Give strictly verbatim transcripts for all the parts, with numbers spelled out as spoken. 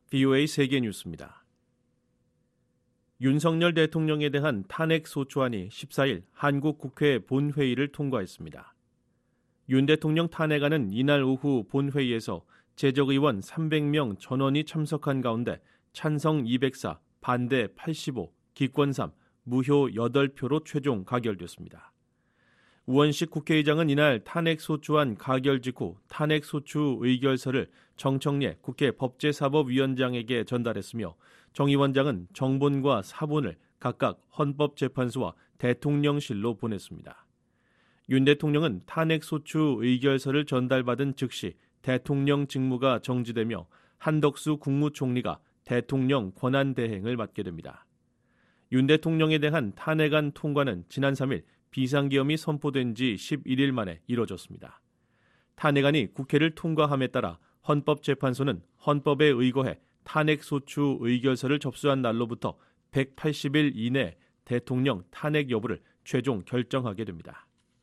브이오에이 세계뉴스입니다. 윤석열 대통령에 대한 탄핵소추안이 십사일 한국 국회 본회의를 통과했습니다. 윤 대통령 탄핵안은 이날 오후 본회의에서 재적의원 삼백 명 전원이 참석한 가운데 찬성 이백사, 반대 팔십오, 기권 삼, 무효 여덟 표로 최종 가결됐습니다. 우원식 국회의장은 이날 탄핵소추안 가결 직후 탄핵소추 의결서를 정청래 국회 법제사법위원장에게 전달했으며 정 위원장은 정본과 사본을 각각 헌법재판소와 대통령실로 보냈습니다. 윤 대통령은 탄핵소추 의결서를 전달받은 즉시 대통령 직무가 정지되며 한덕수 국무총리가 대통령 권한대행을 맡게 됩니다. 윤 대통령에 대한 탄핵안 통과는 지난 삼일 비상계엄이 선포된 지 십일일 만에 이뤄졌습니다. 탄핵안이 국회를 통과함에 따라 헌법재판소는 헌법에 의거해 탄핵소추 의결서를 접수한 날로부터 백팔십 일 이내에 대통령 탄핵 여부를 최종 결정하게 됩니다.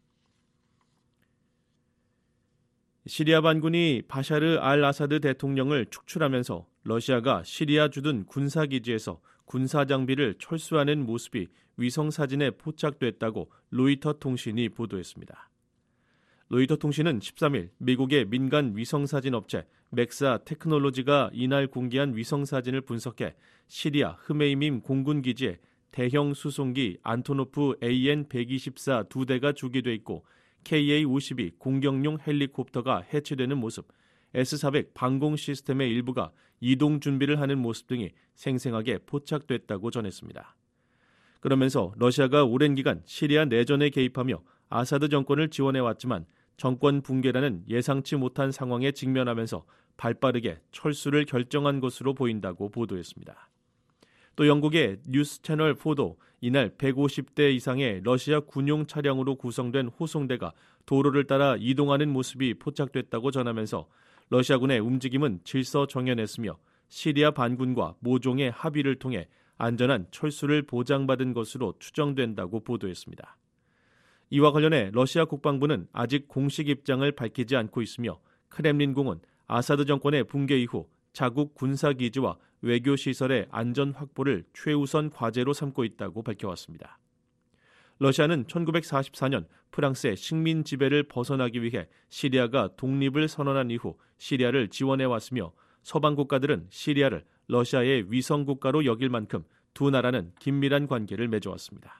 시리아 반군이 바샤르 알 아사드 대통령을 축출하면서 러시아가 시리아 주둔 군사기지에서 군사장비를 철수하는 모습이 위성사진에 포착됐다고 로이터 통신이 보도했습니다. 로이터 통신은 십삼일 미국의 민간 위성사진 업체 맥사 테크놀로지가 이날 공개한 위성사진을 분석해 시리아 흐메이밈 공군기지에 대형 수송기 안토노프 에이엔 백이십사 두 대가 주기돼 있고 케이에이 오십이 공격용 헬리콥터가 해체되는 모습, 에스 사백 방공 시스템의 일부가 이동 준비를 하는 모습 등이 생생하게 포착됐다고 전했습니다. 그러면서 러시아가 오랜 기간 시리아 내전에 개입하며 아사드 정권을 지원해왔지만 정권 붕괴라는 예상치 못한 상황에 직면하면서 발빠르게 철수를 결정한 것으로 보인다고 보도했습니다. 또 영국의 뉴스 채널 사도 이날 백오십 대 이상의 러시아 군용 차량으로 구성된 호송대가 도로를 따라 이동하는 모습이 포착됐다고 전하면서 러시아군의 움직임은 질서정연했으며 시리아 반군과 모종의 합의를 통해 안전한 철수를 보장받은 것으로 추정된다고 보도했습니다. 이와 관련해 러시아 국방부는 아직 공식 입장을 밝히지 않고 있으며 크렘린궁은 아사드 정권의 붕괴 이후 자국 군사기지와 외교시설의 안전 확보를 최우선 과제로 삼고 있다고 밝혀왔습니다. 러시아는 천구백사십사 년 프랑스의 식민 지배를 벗어나기 위해 시리아가 독립을 선언한 이후 시리아를 지원해왔으며 서방 국가들은 시리아를 러시아의 위성 국가로 여길 만큼 두 나라는 긴밀한 관계를 맺어왔습니다.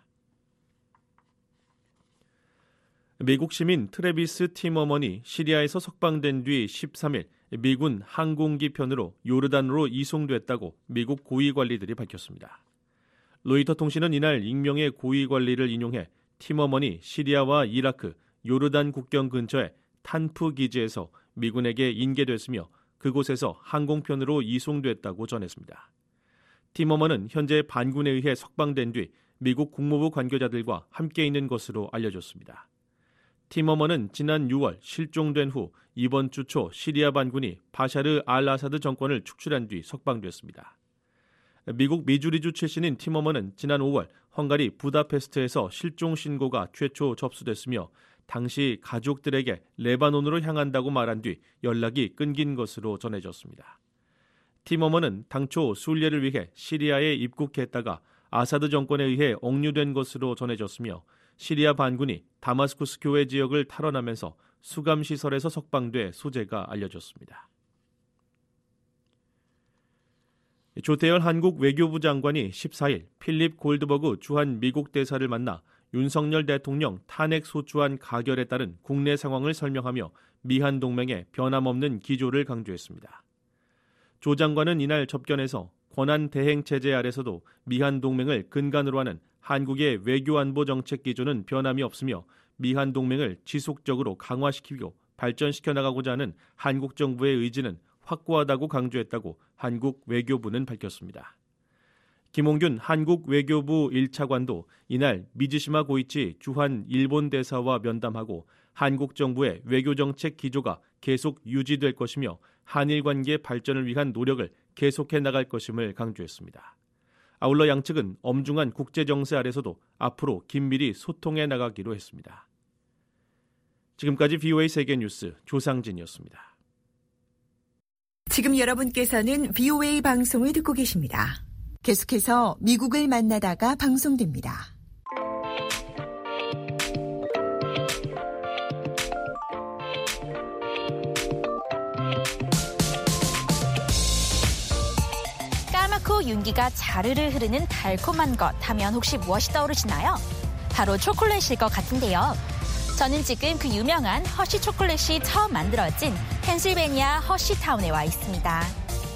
미국 시민 트래비스 티머먼이 시리아에서 석방된 뒤 십삼일 미군 항공기 편으로 요르단으로 이송됐다고 미국 고위 관리들이 밝혔습니다. 로이터 통신은 이날 익명의 고위 관리를 인용해 티머먼이 시리아와 이라크, 요르단 국경 근처의 탄프 기지에서 미군에게 인계됐으며 그곳에서 항공편으로 이송됐다고 전했습니다. 티머먼은 현재 반군에 의해 석방된 뒤 미국 국무부 관계자들과 함께 있는 것으로 알려졌습니다. 티머먼은 지난 유월 실종된 후 이번 주 초 시리아 반군이 바샤르 알 아사드 정권을 축출한 뒤 석방됐습니다. 미국 미주리주 출신인 티머먼은 지난 오월 헝가리 부다페스트에서 실종 신고가 최초 접수됐으며 당시 가족들에게 레바논으로 향한다고 말한 뒤 연락이 끊긴 것으로 전해졌습니다. 티머먼은 당초 순례를 위해 시리아에 입국했다가 아사드 정권에 의해 억류된 것으로 전해졌으며 시리아 반군이 다마스쿠스 교회 지역을 탈환하면서 수감시설에서 석방돼 소재가 알려졌습니다. 조태열 한국 외교부 장관이 십사일 필립 골드버그 주한 미국 대사를 만나 윤석열 대통령 탄핵소추안 가결에 따른 국내 상황을 설명하며 미한 동맹의 변함없는 기조를 강조했습니다. 조 장관은 이날 접견에서 권한 대행 체제 아래서도 미한 동맹을 근간으로 하는 한국의 외교안보 정책 기조는 변함이 없으며 미한 동맹을 지속적으로 강화시키고 발전시켜 나가고자 하는 한국 정부의 의지는 확고하다고 강조했다고 한국 외교부는 밝혔습니다. 김홍균 한국 외교부 일 차관도 이날 미즈시마 고이치 주한 일본 대사와 면담하고 한국 정부의 외교정책 기조가 계속 유지될 것이며 한일 관계 발전을 위한 노력을 계속해 나갈 것임을 강조했습니다. 아울러 양측은 엄중한 국제정세 아래서도 앞으로 긴밀히 소통해 나가기로 했습니다. 지금까지 브이오에이 세계뉴스 조상진이었습니다. 지금 여러분께서는 브이오에이 방송을 듣고 계십니다. 계속해서 미국을 만나다가 방송됩니다. 까맣고 윤기가 자르르 흐르는 달콤한 것 하면 혹시 무엇이 떠오르시나요? 바로 초콜릿일 것 같은데요. 저는 지금 그 유명한 허쉬 초콜릿이 처음 만들어진 펜실베니아 허쉬타운에 와 있습니다.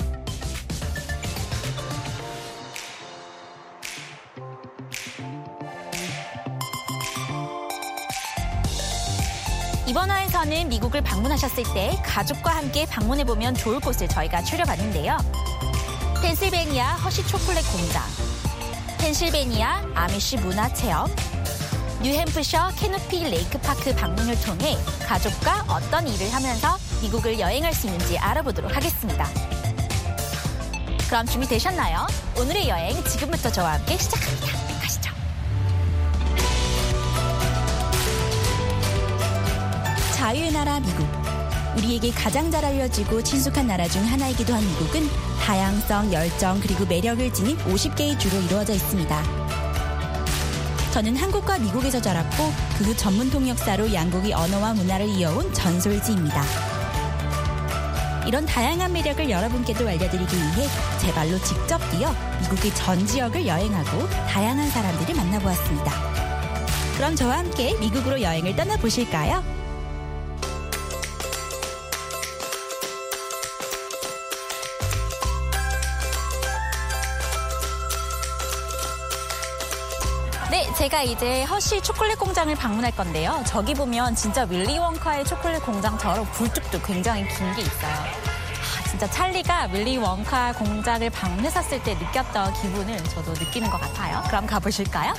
이번 화에서는 미국을 방문하셨을 때 가족과 함께 방문해보면 좋을 곳을 저희가 추려봤는데요. 펜실베니아 허쉬 초콜릿 공장, 펜실베니아 아미쉬 문화체험, 뉴햄프셔 캐노피 레이크파크 방문을 통해 가족과 어떤 일을 하면서 미국을 여행할 수 있는지 알아보도록 하겠습니다. 그럼 준비되셨나요? 오늘의 여행 지금부터 저와 함께 시작합니다. 가시죠. 자유의 나라 미국. 우리에게 가장 잘 알려지고 친숙한 나라 중 하나이기도 한 미국은 다양성, 열정, 그리고 매력을 지닌 오십 개의 주로 이루어져 있습니다. 저는 한국과 미국에서 자랐고 그 후 전문 통역사로 양국의 언어와 문화를 이어온 전솔지입니다. 이런 다양한 매력을 여러분께도 알려드리기 위해 제 발로 직접 뛰어 미국의 전 지역을 여행하고 다양한 사람들을 만나보았습니다. 그럼 저와 함께 미국으로 여행을 떠나보실까요? 네, 제가 이제 허쉬 초콜릿 공장을 방문할 건데요. 저기 보면 진짜 윌리 원카의 초콜릿 공장처럼 굴뚝도 굉장히 긴 게 있어요. 아, 진짜 찰리가 윌리 원카 공장을 방문했었을 때 느꼈던 기분을 저도 느끼는 것 같아요. 그럼 가보실까요?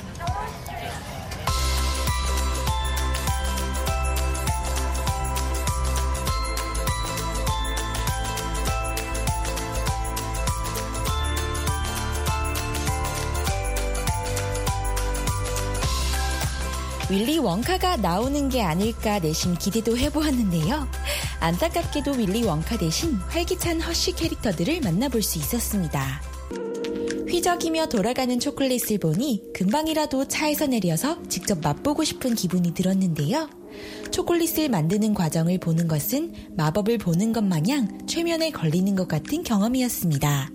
윌리 원카가 나오는 게 아닐까 내심 기대도 해보았는데요. 안타깝게도 윌리 원카 대신 활기찬 허쉬 캐릭터들을 만나볼 수 있었습니다. 휘적이며 돌아가는 초콜릿을 보니 금방이라도 차에서 내려서 직접 맛보고 싶은 기분이 들었는데요. 초콜릿을 만드는 과정을 보는 것은 마법을 보는 것 마냥 최면에 걸리는 것 같은 경험이었습니다.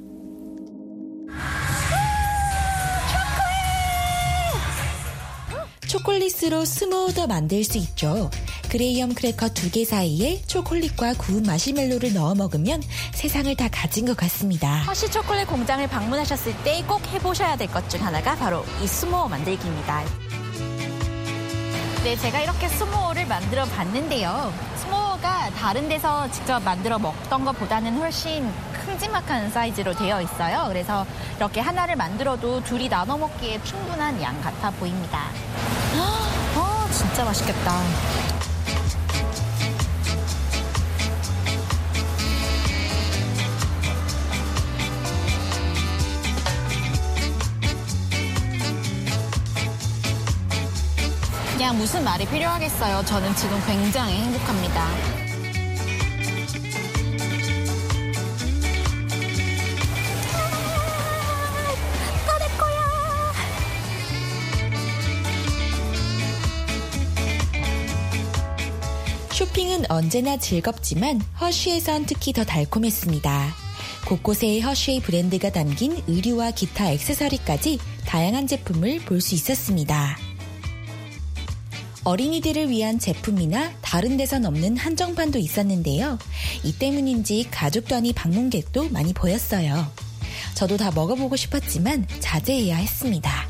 초콜릿으로 스모더 만들 수 있죠. 그레이엄 크래커 두 개 사이에 초콜릿과 구운 마시멜로를 넣어 먹으면 세상을 다 가진 것 같습니다. 허쉬 초콜릿 공장을 방문하셨을 때 꼭 해보셔야 될 것 중 하나가 바로 이 스모어 만들기입니다. 네, 제가 이렇게 스모어를 만들어 봤는데요. 스모어가 다른 데서 직접 만들어 먹던 것보다는 훨씬 큼지막한 사이즈로 되어 있어요. 그래서 이렇게 하나를 만들어도 둘이 나눠 먹기에 충분한 양 같아 보입니다. 어, 진짜 맛있겠다. 그냥 무슨 말이 필요하겠어요. 저는 지금 굉장히 행복합니다. 쇼핑은 언제나 즐겁지만 허쉬에선 특히 더 달콤했습니다. 곳곳에 허쉬의 브랜드가 담긴 의류와 기타 액세서리까지 다양한 제품을 볼 수 있었습니다. 어린이들을 위한 제품이나 다른 데선 없는 한정판도 있었는데요. 이 때문인지 가족 단위 방문객도 많이 보였어요. 저도 다 먹어보고 싶었지만 자제해야 했습니다.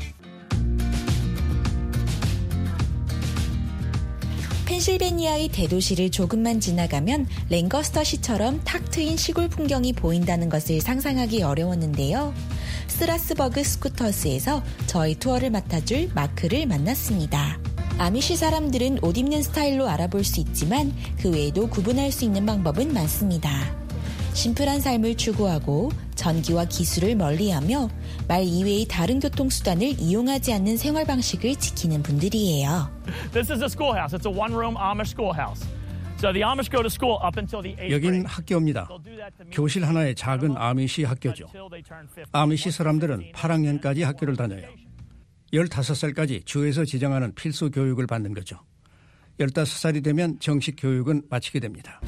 펜실베니아의 대도시를 조금만 지나가면 랭거스터시처럼 탁 트인 시골 풍경이 보인다는 것을 상상하기 어려웠는데요. 스트라스버그 스쿠터스에서 저희 투어를 맡아줄 마크를 만났습니다. 아미시 사람들은 옷 입는 스타일로 알아볼 수 있지만 그 외에도 구분할 수 있는 방법은 많습니다. 심플한 삶을 추구하고 전기와 기술을 멀리하며 말 이외의 다른 교통수단을 이용하지 않는 생활 방식을 지키는 분들이에요. This is a schoolhouse. It's a one-room Amish schoolhouse. 여긴 학교입니다. 교실 하나의 작은 아미시 학교죠. 아미시 사람들은 팔 학년까지 학교를 다녀요. 열다섯 살까지 주에서 지정하는 필수 교육을 받는 거죠. 열다섯 살이 되면 정식 교육은 마치게 됩니다.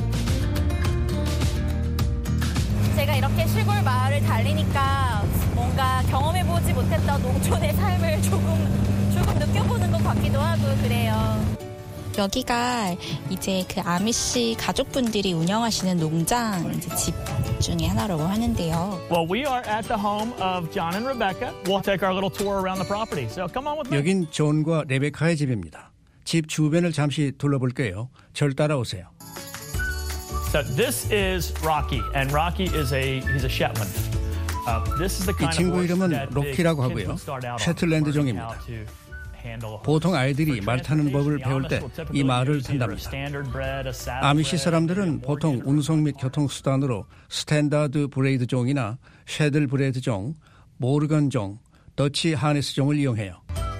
제가 이렇게 시골 마을을 달리니까 뭔가 경험해보지 못했던 농촌의 삶을 조금, 조금 느껴보는 것 같기도 하고 그래요. 여기가 이제 그 아미시 가족분들이 운영하시는 농장 이제 집 중에 하나라고 하는데요. Well, we are at the home of John and Rebecca. We'll take our little tour around the property. So come on with me. 여긴 존과 레베카의 집입니다. 집 주변을 잠시 둘러볼게요. 절 따라오세요. So this is Rocky, and Rocky is a he's a Shetland. Uh, this is the kind 이 친구 of 이름은 that 로키라고 the kids 하고요. would start out on, 셰틀랜드 learning 종입니다. how to handle a horse. 보통 아이들이 말 타는 법을 배울 때 이 말을 탄답니다. 아미시 사람들은 보통 운송 및 교통수단으로 스탠다드 브레이드 종이나 쉐들 브레이드 종, 모르건 종, 더치 하네스 종을 이용해요.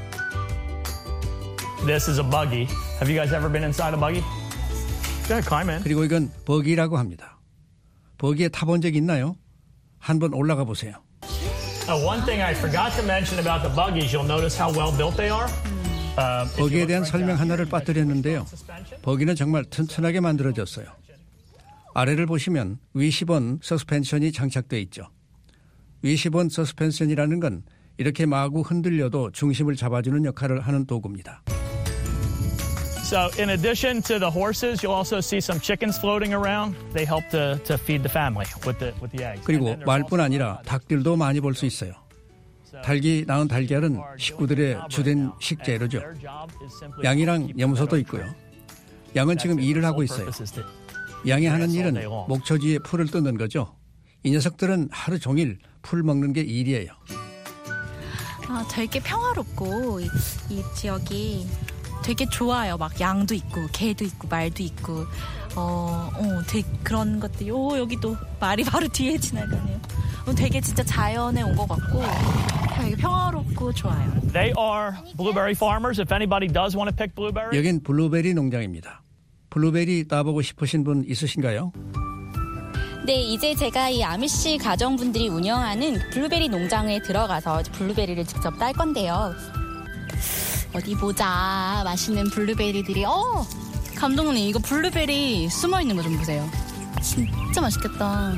This is a buggy. Have you guys ever been inside a buggy? Yeah, climb in. 그리고 이건 버기라고 합니다. 버기에 타본 적 있나요? 한번 올라가 보세요. Uh, one thing I forgot to mention about the buggies, you'll notice how well built they are. Uh, 버기에 대한 설명 하나를 빠뜨렸는데요. 버기는 정말 튼튼하게 만들어졌어요. 아래를 보시면 위시본 서스펜션이 장착되어 있죠. 위시본 서스펜션이라는 건 이렇게 마구 흔들려도 중심을 잡아주는 역할을 하는 도구입니다. So in addition to the horses, you'll also see some chickens floating around. They help to, to feed the family with the, with the eggs. 그리고 말뿐 아니라 닭들도 많이 볼 수 있어요. 닭이 낳은 달걀은 식구들의 주된 식재료죠. 양이랑 염소도 있고요. 양은 지금 일을 하고 있어요. 양이 하는 일은 목초지에 풀을 뜯는 거죠. 이 녀석들은 하루 종일 풀 먹는 게 일이에요. 아, 되게 평화롭고 이, 이 지역이 되게 좋아요. 막 양도 있고 개도 있고 말도 있고 어, 어 되게 그런 것들이 오 여기도 말이 바로 뒤에 지나가네요. 어, 되게 진짜 자연에 온 것 같고 되게 평화롭고 좋아요. They are blueberry farmers. If anybody does want to pick blueberries. 여긴 블루베리 농장입니다. 블루베리 따보고 싶으신 분 있으신가요? 네, 이제 제가 이 아미시 가정분들이 운영하는 블루베리 농장에 들어가서 블루베리를 직접 딸 건데요. 어디 보자. 맛있는 블루베리들이. 어! 감독님, 이거 블루베리 숨어있는 거 좀 보세요. 진짜 맛있겠다.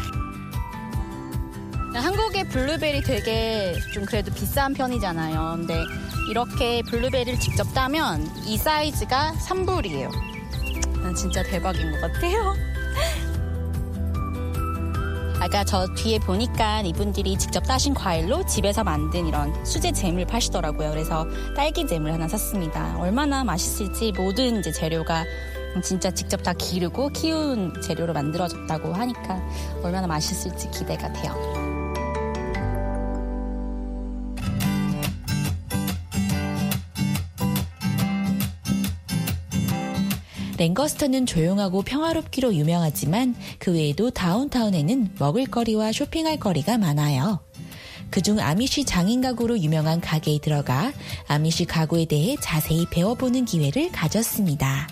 한국의 블루베리 되게 좀 그래도 비싼 편이잖아요. 근데 이렇게 블루베리를 직접 따면 이 사이즈가 삼 불이에요. 난 진짜 대박인 것 같아요. 아까 저 뒤에 보니까 이분들이 직접 따신 과일로 집에서 만든 이런 수제 잼을 파시더라고요. 그래서 딸기 잼을 하나 샀습니다. 얼마나 맛있을지 모든 이제 재료가 진짜 직접 다 기르고 키운 재료로 만들어졌다고 하니까 얼마나 맛있을지 기대가 돼요. 랭거스터는 조용하고 평화롭기로 유명하지만 그 외에도 다운타운에는 먹을거리와 쇼핑할 거리가 많아요. 그중 아미시 장인 가구로 유명한 가게에 들어가 아미시 가구에 대해 자세히 배워보는 기회를 가졌습니다.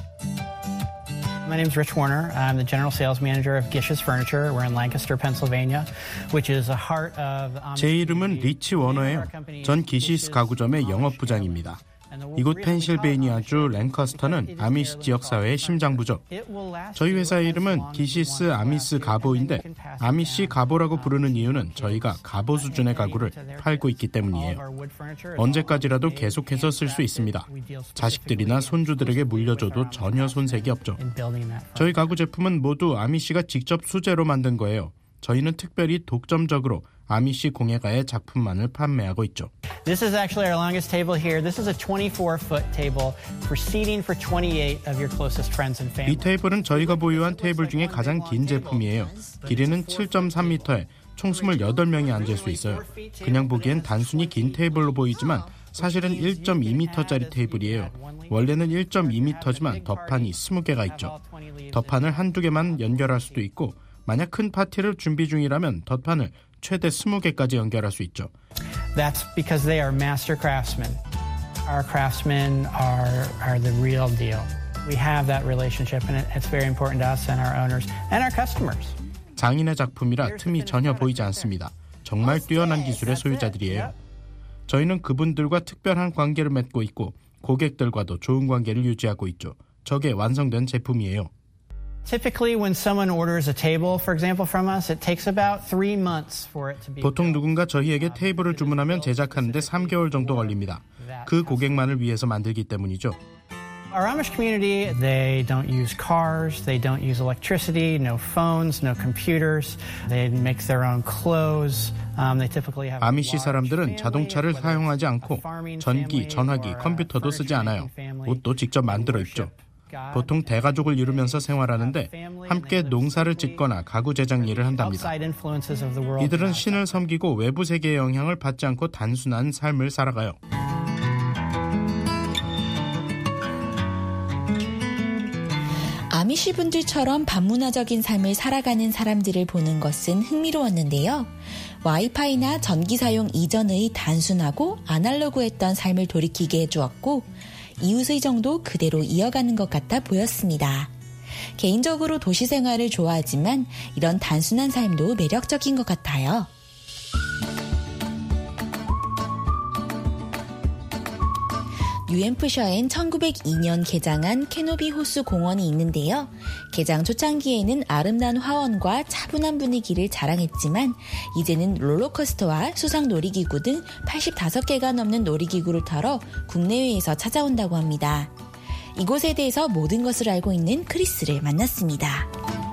My name is Rich Warner. I'm the general sales manager of Gish's Furniture. We're in Lancaster, Pennsylvania, which is the heart of. 제 이름은 리치 워너예요. 전 기시스 가구점의 영업부장입니다. 이곳 펜실베이니아주 랭커스터는 아미시 지역사회의 심장부죠. 저희 회사 이름은 기시스 아미스 가보인데 아미시 가보라고 부르는 이유는 저희가 가보 수준의 가구를 팔고 있기 때문이에요. 언제까지라도 계속해서 쓸 수 있습니다. 자식들이나 손주들에게 물려줘도 전혀 손색이 없죠. 저희 가구 제품은 모두 아미시가 직접 수제로 만든 거예요. 저희는 특별히 독점적으로 아미시 공예가의 작품만을 판매하고 있죠. This is actually our longest table here. This is a twenty-four foot table for seating for twenty-eight of your closest friends and family. 이 테이블은 저희가 보유한 테이블 중에 가장 긴 제품이에요. 길이는 칠 점 삼 미터에 총 이십팔 명이 앉을 수 있어요. 그냥 보기엔 단순히 긴 테이블로 보이지만 사실은 일 점 이 미터짜리 테이블이에요. 원래는 일 점 이 미터지만 덧판이 이십 개가 있죠. 덧판을 한두 개만 연결할 수도 있고 만약 큰 파티를 준비 중이라면 덧판을 최대 이십 개까지 연결할 수 있죠. That's because they are master craftsmen. Our craftsmen are, are the real deal. We have that relationship and it's very important to us and our owners and our customers. 장인의 작품이라 틈이 전혀 보이지 않습니다. 정말 뛰어난 기술의 소유자들이에요. 저희는 그분들과 특별한 관계를 맺고 있고 고객들과도 좋은 관계를 유지하고 있죠. 저게 완성된 제품이에요. Typically, when someone orders a table, for example, from us, it takes about three months for it to be. 보통 누군가 저희에게 테이블을 주문하면 제작하는데 삼 개월 정도 걸립니다. 그 고객만을 위해서 만들기 때문이죠. Our Amish community, they don't use cars, they don't use electricity, no phones, no computers. They make their own clothes. Um, they typically have. 아미시 사람들은 자동차를 사용하지 않고 전기, 전화기, 컴퓨터도 쓰지 않아요. 옷도 직접 만들어 입죠. 보통 대가족을 이루면서 생활하는데 함께 농사를 짓거나 가구 제작 일을 한답니다. 이들은 신을 섬기고 외부 세계의 영향을 받지 않고 단순한 삶을 살아가요. 아미시 분들처럼 반문화적인 삶을 살아가는 사람들을 보는 것은 흥미로웠는데요. 와이파이나 전기 사용 이전의 단순하고 아날로그했던 삶을 돌이키게 해주었고 이웃의 정도 그대로 이어가는 것 같아 보였습니다. 개인적으로 도시 생활을 좋아하지만 이런 단순한 삶도 매력적인 것 같아요. 뉴햄프셔엔 천구백이 년 개장한 캐노비 호수 공원이 있는데요. 개장 초창기에는 아름다운 화원과 차분한 분위기를 자랑했지만 이제는 롤러코스터와 수상 놀이기구 등 팔십오 개가 넘는 놀이기구를 타러 국내외에서 찾아온다고 합니다. 이곳에 대해서 모든 것을 알고 있는 크리스를 만났습니다.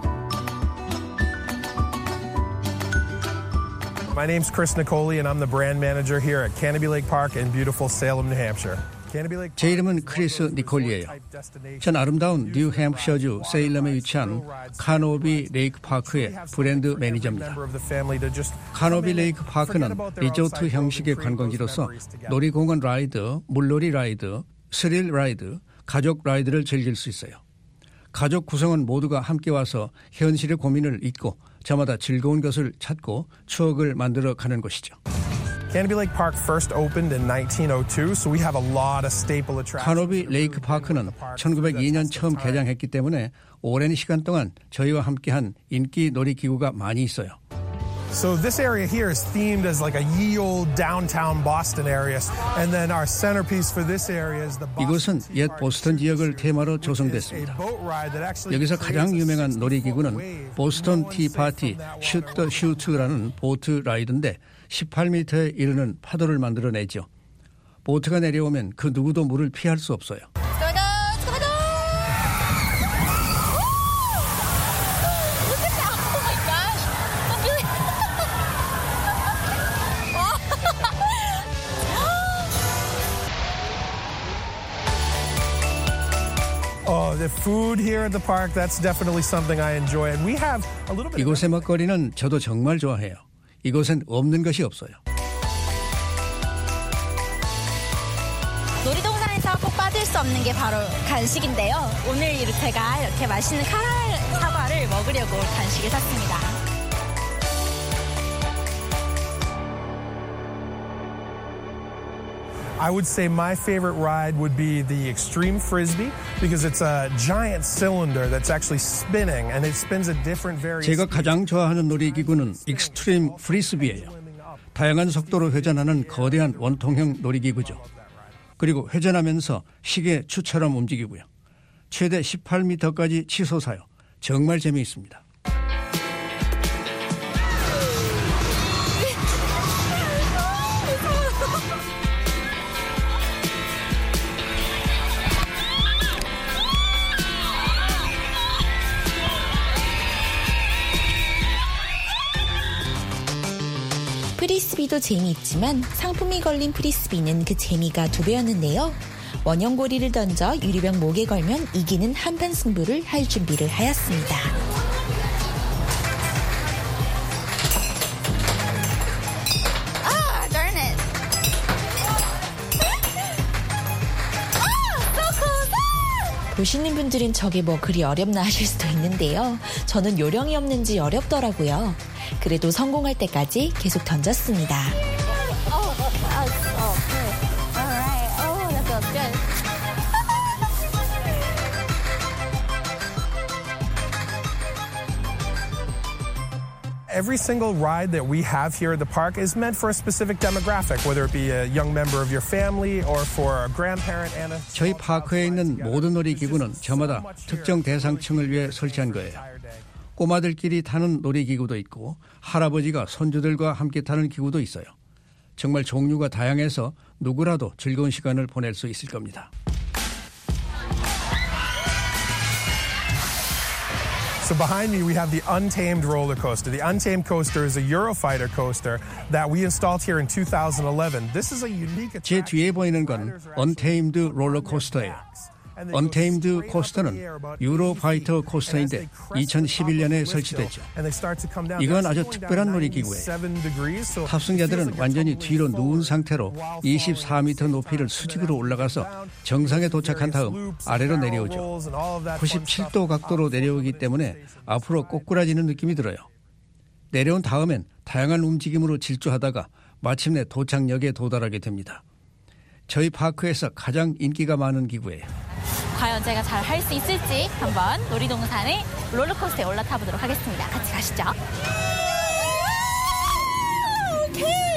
My name's Chris Nicoli and I'm the brand manager here at Canobie Lake Park in beautiful Salem, New Hampshire. 제 이름은 크리스 니콜리예요. 전 아름다운 뉴햄프셔주 세일럼에 위치한 카노비 레이크 파크의 브랜드 매니저입니다. 카노비 레이크 파크는 리조트 형식의 관광지로서 놀이공원 라이드, 물놀이 라이드, 스릴 라이드, 가족 라이드를 즐길 수 있어요. 가족 구성원 모두가 함께 와서 현실의 고민을 잊고 저마다 즐거운 것을 찾고 추억을 만들어 가는 곳이죠. Canobie Lake Park first opened in nineteen oh two, so we have a lot of staple attractions. 카노비 레이크 파크는 천구백이 년 처음 개장했기 때문에 오랜 시간 동안 저희와 함께한 인기 놀이기구가 많이 있어요. So this area here is themed as like a ye olde downtown Boston area, and then our centerpiece for this area is the 이곳은 옛 보스턴 지역을 테마로 조성됐습니다. 여기서 가장 유명한 놀이기구는 보스턴 티파티 슛 더 슈트라는 보트 라이드인데 십팔 미터에 이르는 파도를 만들어내죠. 보트가 내려오면 그 누구도 물을 피할 수 없어요. Oh, the food here at the park, that's definitely something I enjoy. And we have a little bit. 이곳의 먹거리는 저도 정말 좋아해요. 이곳엔 없는 것이 없어요. 놀이동산에서 꼭 빠질 수 없는 게 바로 간식인데요. 오늘 제가 이렇게 맛있는 카라멜 사과를 먹으려고 간식을 샀습니다. I would say my favorite ride would be the Extreme Frisbee because it's a giant cylinder that's actually spinning and it spins at different various 제가 가장 좋아하는 놀이기구는 익스트림 프리스비예요. 다양한 속도로 회전하는 거대한 원통형 놀이기구죠. 그리고 회전하면서 시계 추처럼 움직이고요. 최대 십팔 미터까지 치솟아요. 정말 재미있습니다. 프리스비도 재미있지만 상품이 걸린 프리스비는 그 재미가 두 배였는데요. 원형고리를 던져 유리병 목에 걸면 이기는 한판 승부를 할 준비를 하였습니다. 아, darn it. 아, so close. 보시는 분들은 저게 뭐 그리 어렵나 하실 수도 있는데요. 저는 요령이 없는지 어렵더라고요. 그래도 성공할 때까지 계속 던졌습니다. Oh, oh, oh, good. All right. Oh, that feels good. Every single ride that we have here at the park is meant for a specific demographic, whether it be a young member of your family or for a grandparent and a... 저희 파크에 있는 모든 놀이기구는 저마다 특정 대상층을 위해 설치한 거예요. 꼬마들끼리 타는 놀이기구도 있고 할아버지가 손주들과 함께 타는 기구도 있어요. 정말 종류가 다양해서 누구라도 즐거운 시간을 보낼 수 있을 겁니다. So behind me we have the Untamed roller coaster. The Untamed coaster is a Eurofighter coaster that we installed here in two thousand eleven. This is a unique attraction. 제 뒤에 보이는 건 Untamed 롤러 코스터예요. 언테임드 코스터는 유로파이터 코스터인데 이천십일 년에 설치됐죠. 이건 아주 특별한 놀이기구예요. 탑승자들은 완전히 뒤로 누운 상태로 이십사 미터 높이를 수직으로 올라가서 정상에 도착한 다음 아래로 내려오죠. 구십칠 도 각도로 내려오기 때문에 앞으로 꼬꾸라지는 느낌이 들어요. 내려온 다음엔 다양한 움직임으로 질주하다가 마침내 도착역에 도달하게 됩니다. 저희 파크에서 가장 인기가 많은 기구예요. 과연 제가 잘 할 수 있을지 한번 놀이동산의 롤러코스터에 올라타 보도록 하겠습니다. 같이 가시죠. 오케이.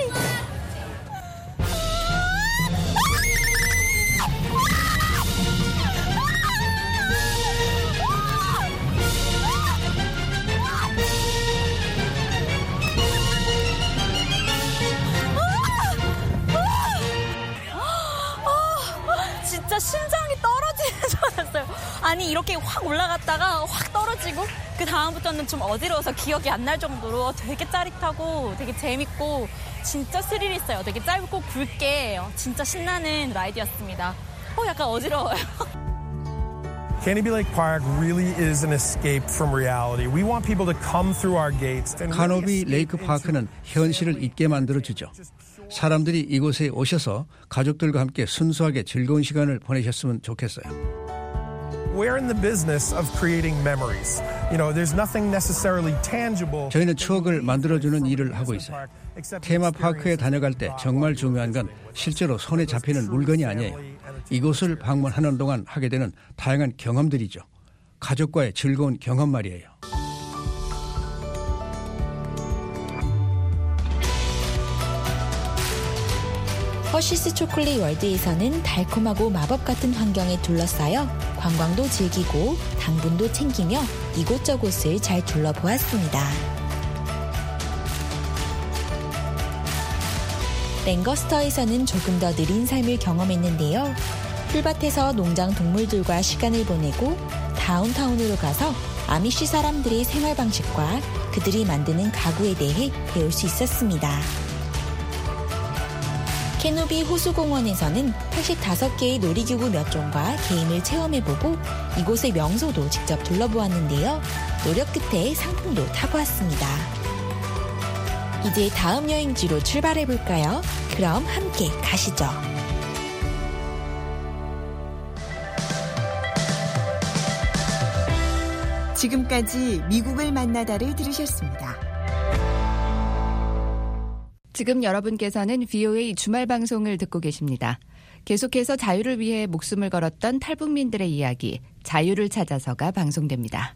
진짜 심장이 떨어지는 줄 알았어요. 아니 이렇게 확 올라갔다가 확 떨어지고 그 다음부터는 좀 어지러워서 기억이 안 날 정도로 되게 짜릿하고 되게 재밌고 진짜 스릴 있어요. 되게 짧고 굵게 진짜 신나는 라이드였습니다. 어 약간 어지러워요. Canobie Lake Park really is an escape from reality. We want people to come through our gates. 카노비 레이크 파크는 현실을 잊게 만들어주죠. 사람들이 이곳에 오셔서 가족들과 함께 순수하게 즐거운 시간을 보내셨으면 좋겠어요. We're in the business of creating memories. You know, there's nothing necessarily tangible. 저희는 추억을 만들어주는 일을 하고 있어요. 테마파크에 다녀갈 때 정말 중요한 건 실제로 손에 잡히는 물건이 아니에요. 이곳을 방문하는 동안 하게 되는 다양한 경험들이죠. 가족과의 즐거운 경험 말이에요. 허쉬스 초콜릿 월드에서는 달콤하고 마법 같은 환경에 둘러싸여 관광도 즐기고 당분도 챙기며 이곳저곳을 잘 둘러보았습니다. 랭거스터에서는 조금 더 느린 삶을 경험했는데요. 풀밭에서 농장 동물들과 시간을 보내고 다운타운으로 가서 아미쉬 사람들의 생활 방식과 그들이 만드는 가구에 대해 배울 수 있었습니다. 캐노비 호수공원에서는 팔십오 개의 놀이기구 몇 종과 게임을 체험해보고 이곳의 명소도 직접 둘러보았는데요. 노력 끝에 상품도 타보았습니다. 이제 다음 여행지로 출발해볼까요? 그럼 함께 가시죠. 지금까지 미국을 만나다를 들으셨습니다. 지금 여러분께서는 브이오에이 주말 방송을 듣고 계십니다. 계속해서 자유를 위해 목숨을 걸었던 탈북민들의 이야기, 자유를 찾아서가 방송됩니다.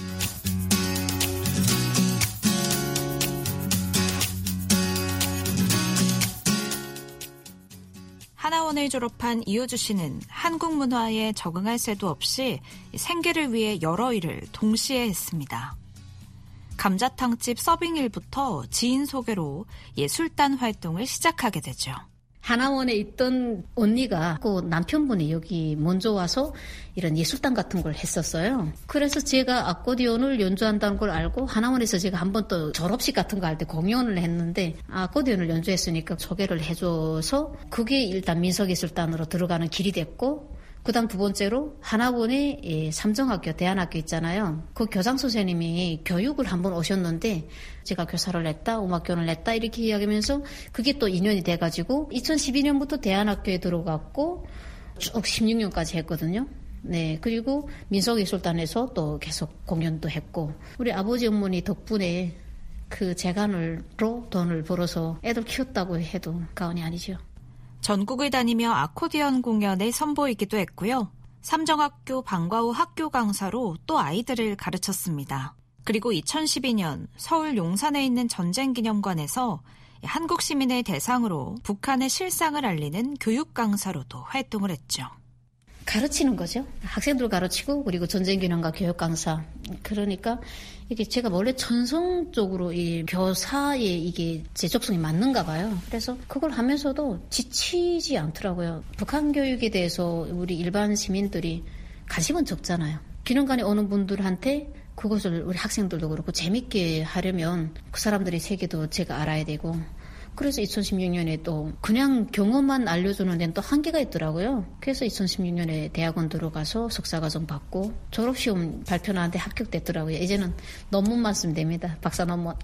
하나원을 졸업한 이호주 씨는 한국 문화에 적응할 새도 없이 생계를 위해 여러 일을 동시에 했습니다. 감자탕집 서빙 일부터 지인 소개로 예술단 활동을 시작하게 되죠. 하나원에 있던 언니가 그 남편분이 여기 먼저 와서 이런 예술단 같은 걸 했었어요. 그래서 제가 아코디언을 연주한다는 걸 알고 하나원에서 제가 한 번 또 졸업식 같은 거 할 때 공연을 했는데 아코디언을 연주했으니까 소개를 해줘서 그게 일단 민속예술단으로 들어가는 길이 됐고, 그 다음 두 번째로 하나원의 삼정학교, 대안학교 있잖아요. 그 교장 선생님이 교육을 한번 오셨는데 제가 교사를 냈다, 음악교원을 냈다 이렇게 이야기하면서 그게 또 인연이 돼가지고 이천십이 년부터 대안학교에 들어갔고 쭉 십육 년까지 했거든요. 네, 그리고 민속예술단에서 또 계속 공연도 했고, 우리 아버지 어머니 덕분에 그 재간으로 돈을 벌어서 애들 키웠다고 해도 과언이 아니죠. 전국을 다니며 아코디언 공연을 선보이기도 했고요. 삼정학교 방과 후 학교 강사로 또 아이들을 가르쳤습니다. 그리고 이천십이 년 서울 용산에 있는 전쟁기념관에서 한국 시민을 대상으로 북한의 실상을 알리는 교육 강사로도 활동을 했죠. 가르치는 거죠. 학생들 가르치고 그리고 전쟁기념관 교육 강사. 그러니까 이게 제가 원래 전성적으로 이 교사에 이게 제 적성이 맞는가 봐요. 그래서 그걸 하면서도 지치지 않더라고요. 북한 교육에 대해서 우리 일반 시민들이 관심은 적잖아요. 기념관에 오는 분들한테 그것을 우리 학생들도 그렇고 재밌게 하려면 그 사람들의 세계도 제가 알아야 되고, 그래서 이천십육 년에 또 그냥 경험만 알려주는 데는 또 한계가 있더라고요. 그래서 이천십육 년에 대학원 들어가서 석사과정 받고 졸업시험 발표 나한테 합격됐더라고요. 이제는 논문만 쓰면 됩니다. 박사 논문.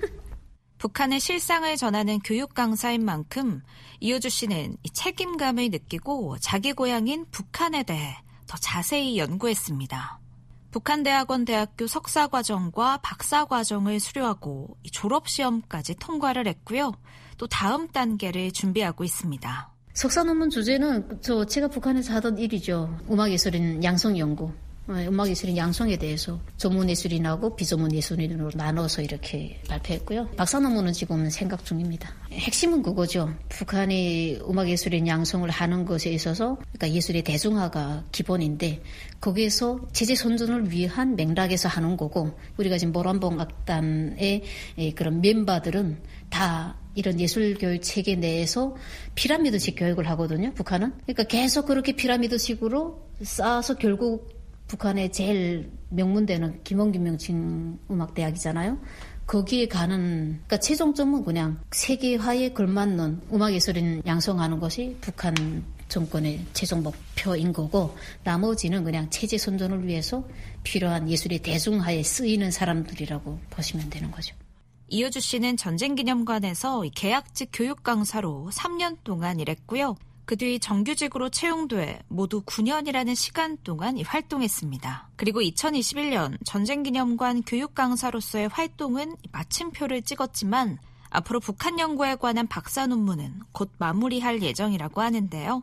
북한의 실상을 전하는 교육 강사인 만큼 이효주 씨는 이 책임감을 느끼고 자기 고향인 북한에 대해 더 자세히 연구했습니다. 북한대학원 대학교 석사과정과 박사과정을 수료하고 졸업시험까지 통과를 했고요. 또 다음 단계를 준비하고 있습니다. 석사 논문 주제는 저 제가 북한에서 하던 일이죠. 음악예술인 양성연구. 음악예술인 양성에 대해서 전문예술인하고 비전문예술인으로 나눠서 이렇게 발표했고요. 박사 논문은 지금 생각 중입니다. 핵심은 그거죠. 북한이 음악예술인 양성을 하는 것에 있어서 그러니까 예술의 대중화가 기본인데 거기에서 체제 선전을 위한 맥락에서 하는 거고, 우리가 지금 모란봉 악단의 그런 멤버들은 다 이런 예술교육 체계 내에서 피라미드식 교육을 하거든요. 북한은. 그러니까 계속 그렇게 피라미드식으로 쌓아서 결국 북한의 제일 명문대는 김원균 명칭음악대학이잖아요. 거기에 가는, 그러니까 최종점은 그냥 세계화에 걸맞는 음악예술인 양성하는 것이 북한 정권의 최종 목표인 거고, 나머지는 그냥 체제 선전을 위해서 필요한 예술의 대중화에 쓰이는 사람들이라고 보시면 되는 거죠. 이효주 씨는 전쟁기념관에서 계약직 교육 강사로 삼 년 동안 일했고요. 그 뒤 정규직으로 채용돼 모두 구 년이라는 시간 동안 활동했습니다. 그리고 이천이십일 년 전쟁기념관 교육 강사로서의 활동은 마침표를 찍었지만 앞으로 북한 연구에 관한 박사 논문은 곧 마무리할 예정이라고 하는데요.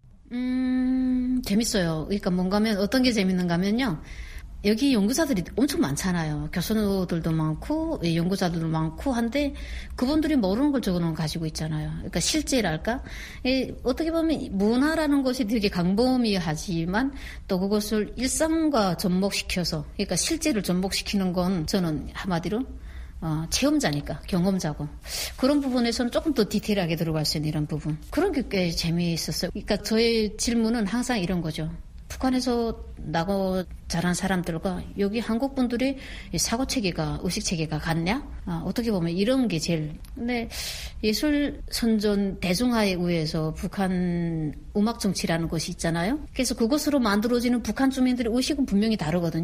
음, 재밌어요. 그러니까 뭔가 하면 어떤 게 재밌는가 하면요. 여기 연구자들이 엄청 많잖아요. 교수들도 많고 연구자들도 많고 한데 그분들이 모르는 걸 적어놓은 가지고 있잖아요. 그러니까 실제랄까? 어떻게 보면 문화라는 것이 되게 광범위하지만 또 그것을 일상과 접목시켜서, 그러니까 실제를 접목시키는 건 저는 한마디로 어, 체험자니까, 경험자고. 그런 부분에서는 조금 더 디테일하게 들어갈 수 있는 이런 부분. 그런 게 꽤 재미있었어요. 그러니까 저의 질문은 항상 이런 거죠. 북한에서 나고 자란 사람들과 여기 한국 분들이 사고체계가, 의식체계가 같냐? 아, 어떻게 보면 이런 게 제일. 근데 예술 선전 대중화에 의해서 북한 음악 정치라는 것이 있잖아요. 그래서 그것으로 만들어지는 북한 주민들의 의식은 분명히 다르거든요.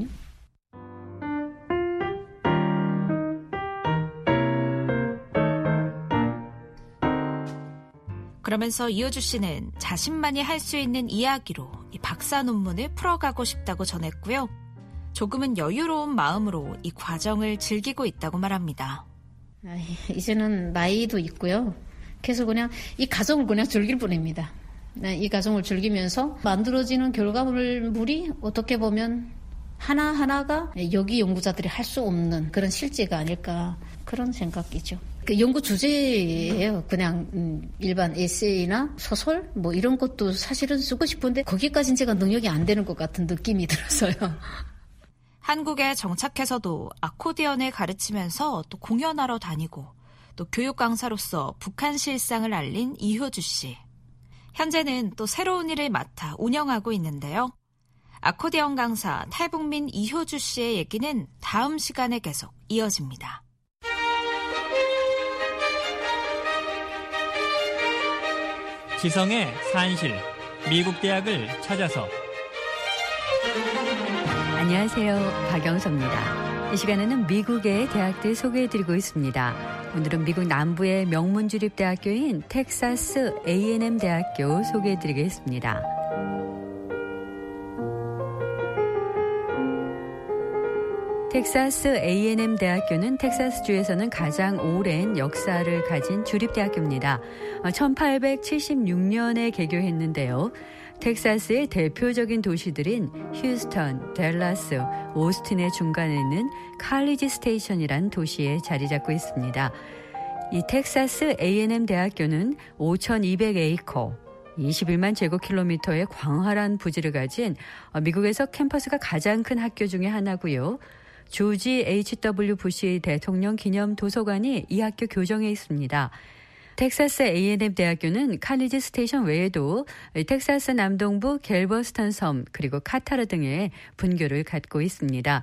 그러면서 이효주 씨는 자신만이 할 수 있는 이야기로 이 박사 논문을 풀어가고 싶다고 전했고요. 조금은 여유로운 마음으로 이 과정을 즐기고 있다고 말합니다. 아이, 이제는 나이도 있고요. 그래서 그냥 이 과정을 그냥 즐길 뿐입니다. 이 과정을 즐기면서 만들어지는 결과물이 어떻게 보면 하나하나가 여기 연구자들이 할 수 없는 그런 실제가 아닐까, 그런 생각이죠. 그 연구 주제예요. 그냥 음, 일반 에세이나 소설 뭐 이런 것도 사실은 쓰고 싶은데 거기까지는 제가 능력이 안 되는 것 같은 느낌이 들어서요. 한국에 정착해서도 아코디언을 가르치면서 또 공연하러 다니고 또 교육 강사로서 북한 실상을 알린 이효주 씨. 현재는 또 새로운 일을 맡아 운영하고 있는데요. 아코디언 강사 탈북민 이효주 씨의 얘기는 다음 시간에 계속 이어집니다. 지성의 산실, 미국 대학을 찾아서. 안녕하세요. 박영서입니다. 이 시간에는 미국의 대학들 소개해드리고 있습니다. 오늘은 미국 남부의 명문주립대학교인 텍사스 에이앤엠 대학교 소개해드리겠습니다. 텍사스 에이앤엠 대학교는 텍사스주에서는 가장 오랜 역사를 가진 주립대학교입니다. 천팔백칠십육 년에 개교했는데요. 텍사스의 대표적인 도시들인 휴스턴, 댈러스, 오스틴의 중간에 있는 칼리지 스테이션이란 도시에 자리 잡고 있습니다. 이 텍사스 에이앤엠 대학교는 오천이백 에이커, 이십일만 제곱킬로미터의 광활한 부지를 가진 미국에서 캠퍼스가 가장 큰 학교 중에 하나고요. 조지 에이치 더블유 부시 대통령 기념 도서관이 이 학교 교정에 있습니다. 텍사스 에이앤엠 대학교는 칼리지 스테이션 외에도 텍사스 남동부 갤버스턴 섬 그리고 카타르 등의 분교를 갖고 있습니다.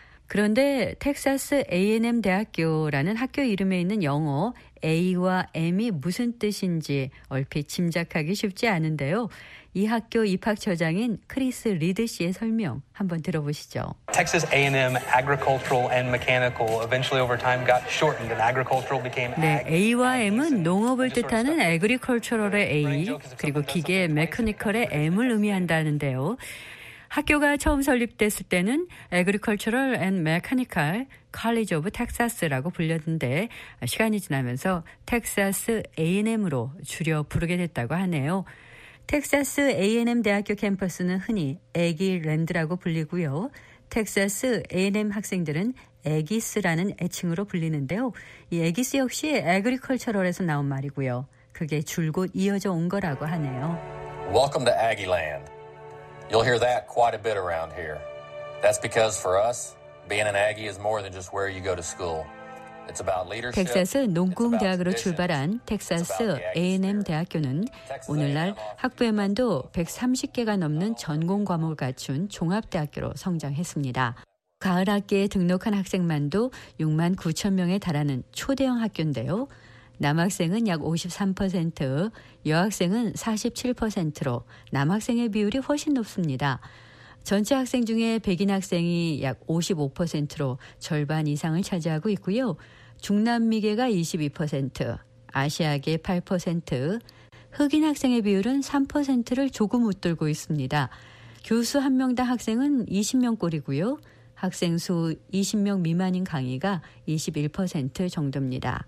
그런데 텍사스 에이앤엠 대학교라는 학교 이름에 있는 영어 A와 M이 무슨 뜻인지 얼핏 짐작하기 쉽지 않은데요. 이 학교 입학처장인 크리스 리드 씨의 설명 한번 들어보시죠. Texas 에이앤엠 agricultural and mechanical eventually over time got shortened and agricultural became 네, A와 M은 농업을 뜻하는 agricultural의 A 그리고 기계 mechanical의 M을 의미한다는데요. 학교가 처음 설립됐을 때는 Agricultural and Mechanical College of Texas라고 불렸는데 시간이 지나면서 텍사스 에이앤엠으로 줄여 부르게 됐다고 하네요. 텍사스 에이앤엠 대학교 캠퍼스는 흔히 애기랜드라고 불리고요. 텍사스 에이앤엠 학생들은 애기스라는 애칭으로 불리는데요. 이 애기스 역시 Agricultural에서 나온 말이고요. 그게 줄곧 이어져 온 거라고 하네요. Welcome to Aggieland. You'll hear that quite a bit around here. That's because for us, being an Aggie is more than just where you go to school. It's about leadership. 텍사스 농공대학으로 출발한 텍사스 에이앤엠 대학교는 오늘날 학부에만도 백삼십 개가 넘는 전공 과목을 갖춘 종합대학교로 성장했습니다. 가을 학기에 등록한 학생만도 육만 구천 명에 달하는 초대형 학교인데요. 남학생은 약 오십삼 퍼센트, 여학생은 사십칠 퍼센트로 남학생의 비율이 훨씬 높습니다. 전체 학생 중에 백인 학생이 약 오십오 퍼센트로 절반 이상을 차지하고 있고요. 중남미계가 이십이 퍼센트, 아시아계 팔 퍼센트, 흑인 학생의 비율은 삼 퍼센트를 조금 웃돌고 있습니다. 교수 한 명당 학생은 이십 명꼴이고요. 학생 수 이십 명 미만인 강의가 이십일 퍼센트 정도입니다.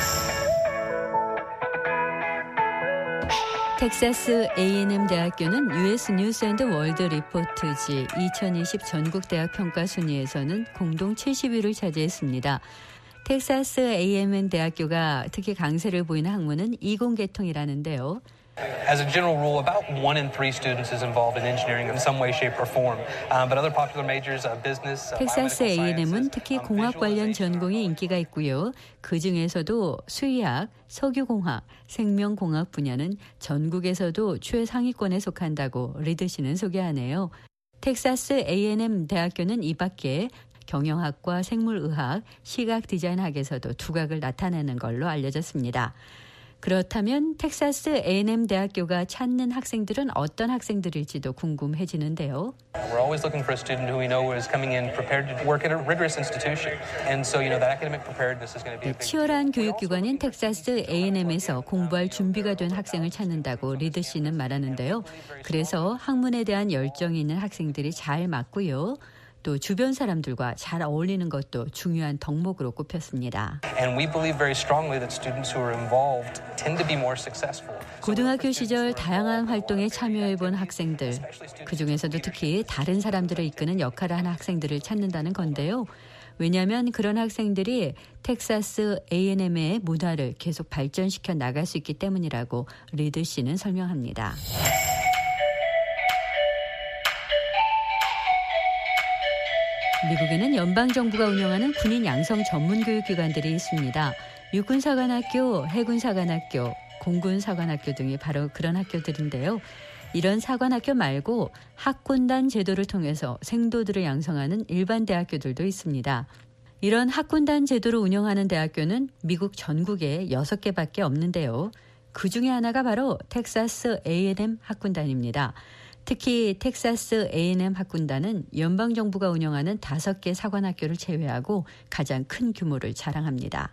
텍사스 에이앤엠 대학교는 유에스 뉴스 앤드 월드 리포트지 이천이십 전국 대학 평가 순위에서는 공동 칠십 위를 차지했습니다. 텍사스 에이앤엠 대학교가 특히 강세를 보이는 학문은 이공계통이라는데요. As a general rule, about one in three students is involved in engineering in some way, shape, or form. Um, but other popular majors, uh, business, uh, 텍사스 에이앤엠은 특히 공학 관련 전공이 인기가 있고요. 그 중에서도 수의학, 석유공학, 생명공학 분야는 전국에서도 최상위권에 속한다고 리드 씨는 소개하네요. 텍사스 에이앤엠 대학교는 이 밖에 경영학과 생물의학, 시각디자인학에서도 두각을 나타내는 걸로 알려졌습니다. 그렇다면 텍사스 에이앤엠 대학교가 찾는 학생들은 어떤 학생들일지도 궁금해지는데요. We're always looking for a student who we know is coming in prepared to work at a rigorous institution. And so, you know, that academic preparedness is going to be a big 치열한 교육기관인 텍사스 에이앤엠에서 공부할 준비가 된 학생을 찾는다고 리드 씨는 말하는데요. 그래서 학문에 대한 열정이 있는 학생들이 잘 맞고요. 또 주변 사람들과 잘 어울리는 것도 중요한 덕목으로 꼽혔습니다. And we believe very strongly that students who are involved tend to be more successful. 고등학교 시절 다양한 활동에 참여해본 학생들, 그중에서도 특히 다른 사람들을 이끄는 역할을 하는 학생들을 찾는다는 건데요. 왜냐하면 그런 학생들이 텍사스 에이앤엠의 문화를 계속 발전시켜 나갈 수 있기 때문이라고 리드 씨는 설명합니다. 미국에는 연방정부가 운영하는 군인 양성 전문교육기관들이 있습니다. 육군사관학교, 해군사관학교, 공군사관학교 등이 바로 그런 학교들인데요. 이런 사관학교 말고 학군단 제도를 통해서 생도들을 양성하는 일반 대학교들도 있습니다. 이런 학군단 제도를 운영하는 대학교는 미국 전국에 여섯 개밖에 없는데요. 그 중에 하나가 바로 텍사스 에이앤엠 학군단입니다. 특히 텍사스 에이앤엠 학군단은 연방정부가 운영하는 다섯 개 사관학교를 제외하고 가장 큰 규모를 자랑합니다.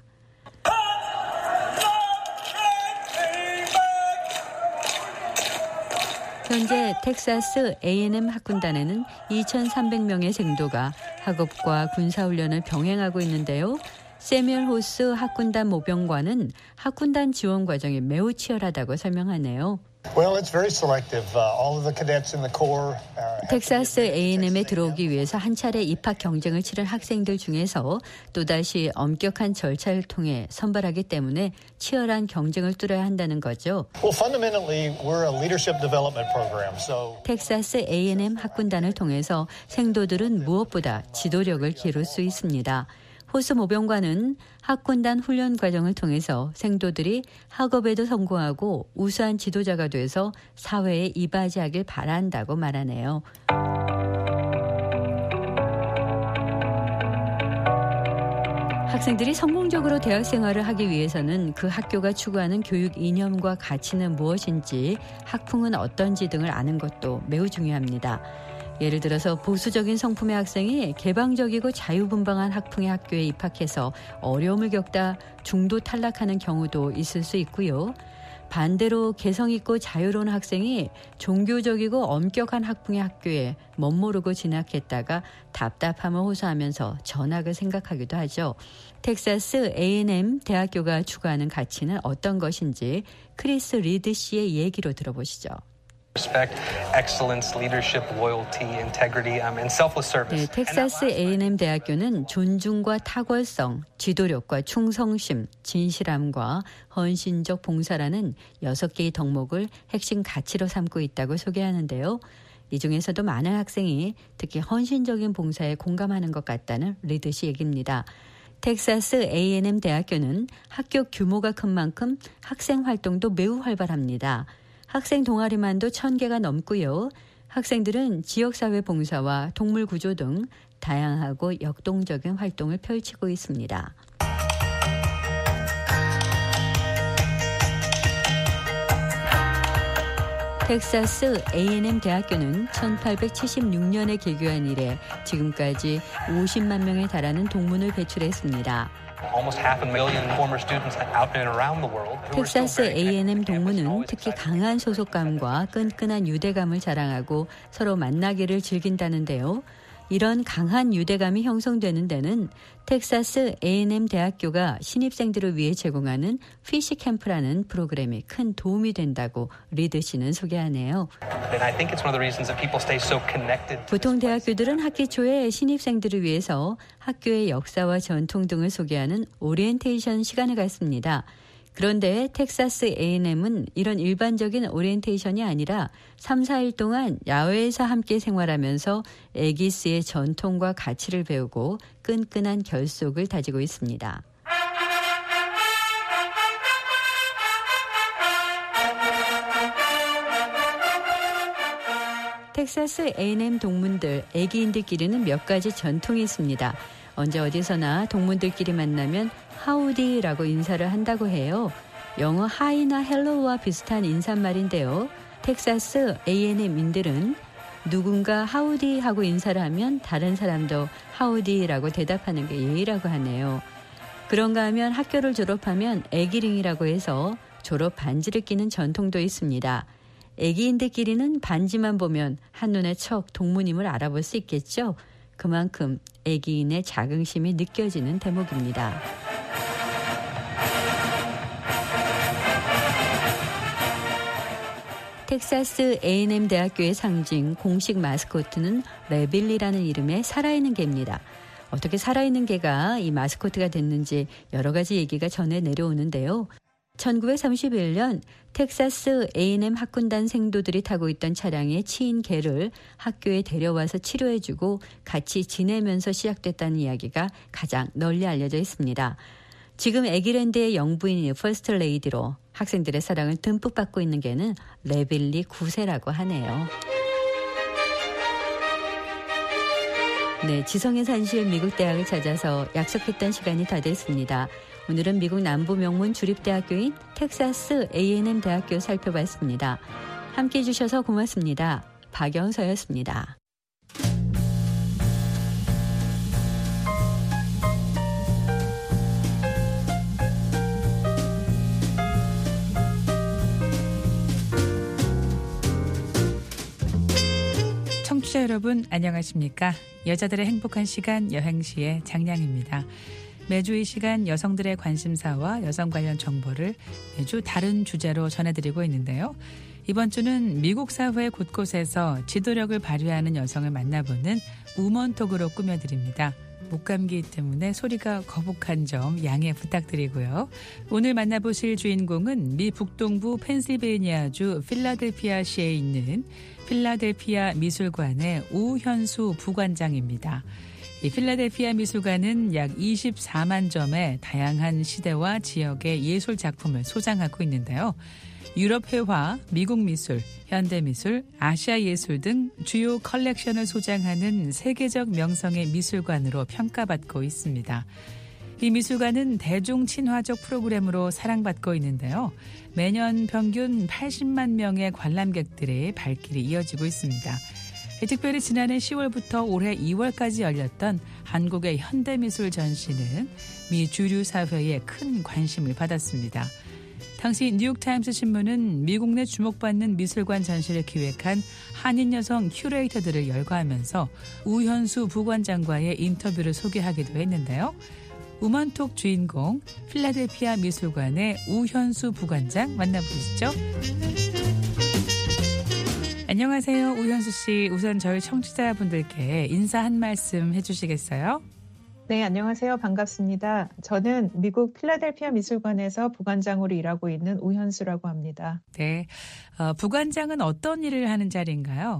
현재 텍사스 에이앤엠 학군단에는 이천삼백 명의 생도가 학업과 군사훈련을 병행하고 있는데요. 세뮤얼 호스 학군단 모병관은 학군단 지원 과정이 매우 치열하다고 설명하네요. 텍사스 에이앤엠에 들어오기 위해서 한 차례 입학 경쟁을 치른 학생들 중에서 또다시 엄격한 절차를 통해 선발하기 때문에 치열한 경쟁을 뚫어야 한다는 거죠. 텍사스 에이앤엠 학군단을 통해서 생도들은 무엇보다 지도력을 기를 수 있습니다. 호스 모병관은 학군단 훈련 과정을 통해서 생도들이 학업에도 성공하고 우수한 지도자가 돼서 사회에 이바지하길 바란다고 말하네요. 학생들이 성공적으로 대학 생활을 하기 위해서는 그 학교가 추구하는 교육 이념과 가치는 무엇인지, 학풍은 어떤지 등을 아는 것도 매우 중요합니다. 예를 들어서 보수적인 성품의 학생이 개방적이고 자유분방한 학풍의 학교에 입학해서 어려움을 겪다 중도 탈락하는 경우도 있을 수 있고요. 반대로 개성 있고 자유로운 학생이 종교적이고 엄격한 학풍의 학교에 멋모르고 진학했다가 답답함을 호소하면서 전학을 생각하기도 하죠. 텍사스 에이앤엠 대학교가 추구하는 가치는 어떤 것인지 크리스 리드 씨의 얘기로 들어보시죠. Respect, excellence, leadership, loyalty, integrity, um, and selfless service. 네, 텍사스 에이앤엠 대학교는 존중과 탁월성, 지도력과 충성심, 진실함과 헌신적 봉사라는 여섯 개의 덕목을 핵심 가치로 삼고 있다고 소개하는데요. 이 중에서도 많은 학생이 특히 헌신적인 봉사에 공감하는 것 같다는 리드 씨 얘기입니다. 텍사스 에이앤엠 대학교는 학교 규모가 큰 만큼 학생 활동도 매우 활발합니다. 학생 동아리만도 천 개가 넘고요. 학생들은 지역사회 봉사와 동물 구조 등 다양하고 역동적인 활동을 펼치고 있습니다. 텍사스 에이앤엠 대학교는 천팔백칠십육 년에 개교한 이래 지금까지 오십만 명에 달하는 동문을 배출했습니다. 텍사스 에이앤엠 동문은 특히 강한 소속감과 끈끈한 유대감을 자랑하고 서로 만나기를 즐긴다는데요. 이런 강한 유대감이 형성되는 데는 텍사스 에이앤엠 대학교가 신입생들을 위해 제공하는 피시 캠프라는 프로그램이 큰 도움이 된다고 리드 씨는 소개하네요. 보통 대학교들은 학기 초에 신입생들을 위해서 학교의 역사와 전통 등을 소개하는 오리엔테이션 시간을 갖습니다. 그런데 텍사스 에이앤엠은 이런 일반적인 오리엔테이션이 아니라 삼, 사일 동안 야외에서 함께 생활하면서 애기스의 전통과 가치를 배우고 끈끈한 결속을 다지고 있습니다. 텍사스 에이앤엠 동문들, 애기인들끼리는 몇 가지 전통이 있습니다. 언제 어디서나 동문들끼리 만나면 하우디라고 인사를 한다고 해요. 영어 하이나 헬로우와 비슷한 인사말인데요. 텍사스 에이앤엠인들은 누군가 하우디 하고 인사를 하면 다른 사람도 하우디라고 대답하는 게 예의라고 하네요. 그런가 하면 학교를 졸업하면 애기링이라고 해서 졸업 반지를 끼는 전통도 있습니다. 애기인들끼리는 반지만 보면 한눈에 척 동문임을 알아볼 수 있겠죠. 그만큼 애기인의 자긍심이 느껴지는 대목입니다. 텍사스 에이앤엠 대학교의 상징 공식 마스코트는 레빌리라는 이름의 살아있는 개입니다. 어떻게 살아있는 개가 이 마스코트가 됐는지 여러 가지 얘기가 전해 내려오는데요. 천구백삼십일 년 텍사스 에이앤엠 학군단 생도들이 타고 있던 차량에 치인 개를 학교에 데려와서 치료해주고 같이 지내면서 시작됐다는 이야기가 가장 널리 알려져 있습니다. 지금 애기랜드의 영부인 퍼스트 레이디로 학생들의 사랑을 듬뿍 받고 있는 개는 레빌리 구 세라고 하네요. 네, 지성의 산실 미국 대학을 찾아서 약속했던 시간이 다 됐습니다. 오늘은 미국 남부 명문 주립대학교인 텍사스 에이앤엠 대학교 살펴봤습니다. 함께해 주셔서 고맙습니다. 박영서였습니다. 청취자 여러분 안녕하십니까? 여자들의 행복한 시간 여행시의 장량입니다. 매주 이 시간 여성들의 관심사와 여성 관련 정보를 매주 다른 주제로 전해드리고 있는데요. 이번 주는 미국 사회 곳곳에서 지도력을 발휘하는 여성을 만나보는 우먼톡으로 꾸며드립니다. 목감기 때문에 소리가 거북한 점 양해 부탁드리고요. 오늘 만나보실 주인공은 미 북동부 펜실베이니아주 필라델피아시에 있는 필라델피아 미술관의 우현수 부관장입니다. 이 필라델피아 미술관은 약 이십사만 점의 다양한 시대와 지역의 예술 작품을 소장하고 있는데요. 유럽 회화, 미국 미술, 현대 미술, 아시아 예술 등 주요 컬렉션을 소장하는 세계적 명성의 미술관으로 평가받고 있습니다. 이 미술관은 대중 친화적 프로그램으로 사랑받고 있는데요. 매년 평균 팔십만 명의 관람객들의 발길이 이어지고 있습니다. 특별히 지난해 시월부터 올해 이월까지 열렸던 한국의 현대미술 전시는 미 주류 사회에 큰 관심을 받았습니다. 당시 뉴욕타임스 신문은 미국 내 주목받는 미술관 전시를 기획한 한인 여성 큐레이터들을 열거하면서 우현수 부관장과의 인터뷰를 소개하기도 했는데요. 우먼톡 주인공 필라델피아 미술관의 우현수 부관장 만나보시죠. 안녕하세요. 우현수 씨. 우선 저희 청취자분들께 인사 한 말씀 해주시겠어요? 네, 안녕하세요. 반갑습니다. 저는 미국 필라델피아 미술관에서 부관장으로 일하고 있는 우현수라고 합니다. 네, 어, 부관장은 어떤 일을 하는 자리인가요?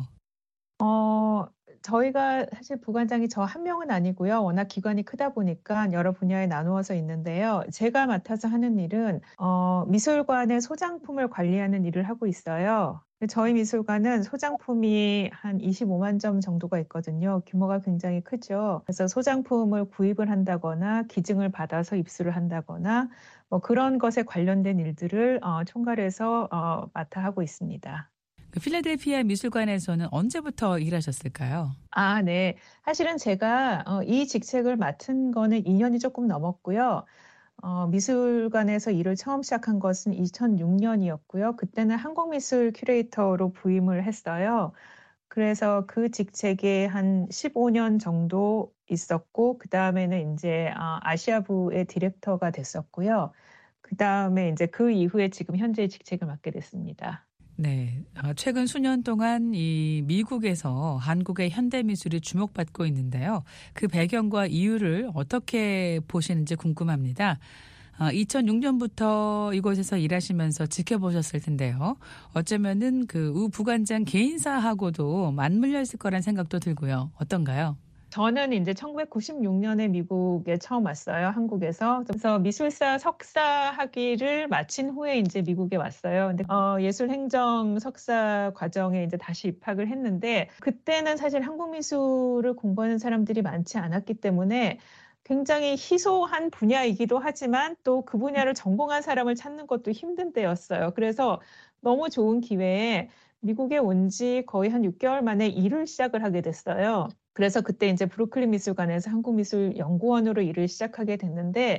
어, 저희가 사실 부관장이 저 한 명은 아니고요. 워낙 기관이 크다 보니까 여러 분야에 나누어서 있는데요. 제가 맡아서 하는 일은 어, 미술관의 소장품을 관리하는 일을 하고 있어요. 저희 미술관은 소장품이 한 이십오만 점 정도가 있거든요. 규모가 굉장히 크죠. 그래서 소장품을 구입을 한다거나 기증을 받아서 입수를 한다거나 뭐 그런 것에 관련된 일들을 어, 총괄해서 어, 맡아 하고 있습니다. 그 필라델피아 미술관에서는 언제부터 일하셨을까요? 아, 네. 사실은 제가 어, 이 직책을 맡은 거는 이 년이 조금 넘었고요. 어, 미술관에서 일을 처음 시작한 것은 이천육 년이었고요. 그때는 한국미술 큐레이터로 부임을 했어요. 그래서 그 직책에 한 십오 년 정도 있었고, 그 다음에는 이제 어, 아시아부의 디렉터가 됐었고요. 그 다음에 이제 그 이후에 지금 현재 직책을 맡게 됐습니다. 네, 최근 수년 동안 이 미국에서 한국의 현대미술이 주목받고 있는데요. 그 배경과 이유를 어떻게 보시는지 궁금합니다. 이천육 년부터 이곳에서 일하시면서 지켜보셨을 텐데요. 어쩌면은 그 우 부관장 개인사하고도 맞물려 있을 거란 생각도 들고요. 어떤가요? 저는 이제 천구백구십육 년에 미국에 처음 왔어요. 한국에서. 그래서 미술사 석사 학위를 마친 후에 이제 미국에 왔어요. 근데 어, 예술행정 석사 과정에 이제 다시 입학을 했는데 그때는 사실 한국 미술을 공부하는 사람들이 많지 않았기 때문에 굉장히 희소한 분야이기도 하지만 또 그 분야를 전공한 사람을 찾는 것도 힘든 때였어요. 그래서 너무 좋은 기회에 미국에 온 지 거의 한 육 개월 만에 일을 시작을 하게 됐어요. 그래서 그때 이제 브루클린 미술관에서 한국미술연구원으로 일을 시작하게 됐는데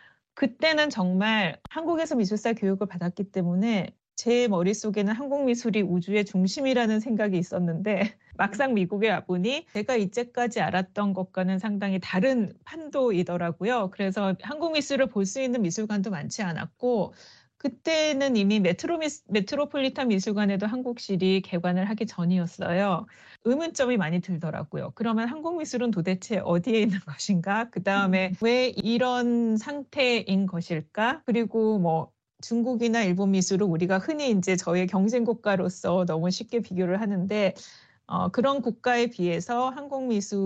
그때는 정말 한국에서 미술사 교육을 받았기 때문에 제 머릿속에는 한국미술이 우주의 중심이라는 생각이 있었는데 막상 미국에 와보니 제가 이제까지 알았던 것과는 상당히 다른 판도이더라고요. 그래서 한국미술을 볼 수 있는 미술관도 많지 않았고 그때는 이미 메트로 미스, 메트로폴리탄 미술관에도 한국실이 개관을 하기 전이었어요. 의문점이 많이 들더라고요. 그러면 한국 미술은 도대체 어디에 있는 것인가? 그 다음에 왜 이런 상태인 것일까? 그리고 뭐 중국이나 일본 미술은 우리가 흔히 이제 저의 경쟁 국가로서 너무 쉽게 비교를 하는데 어, 그런 국가에 비해서 한국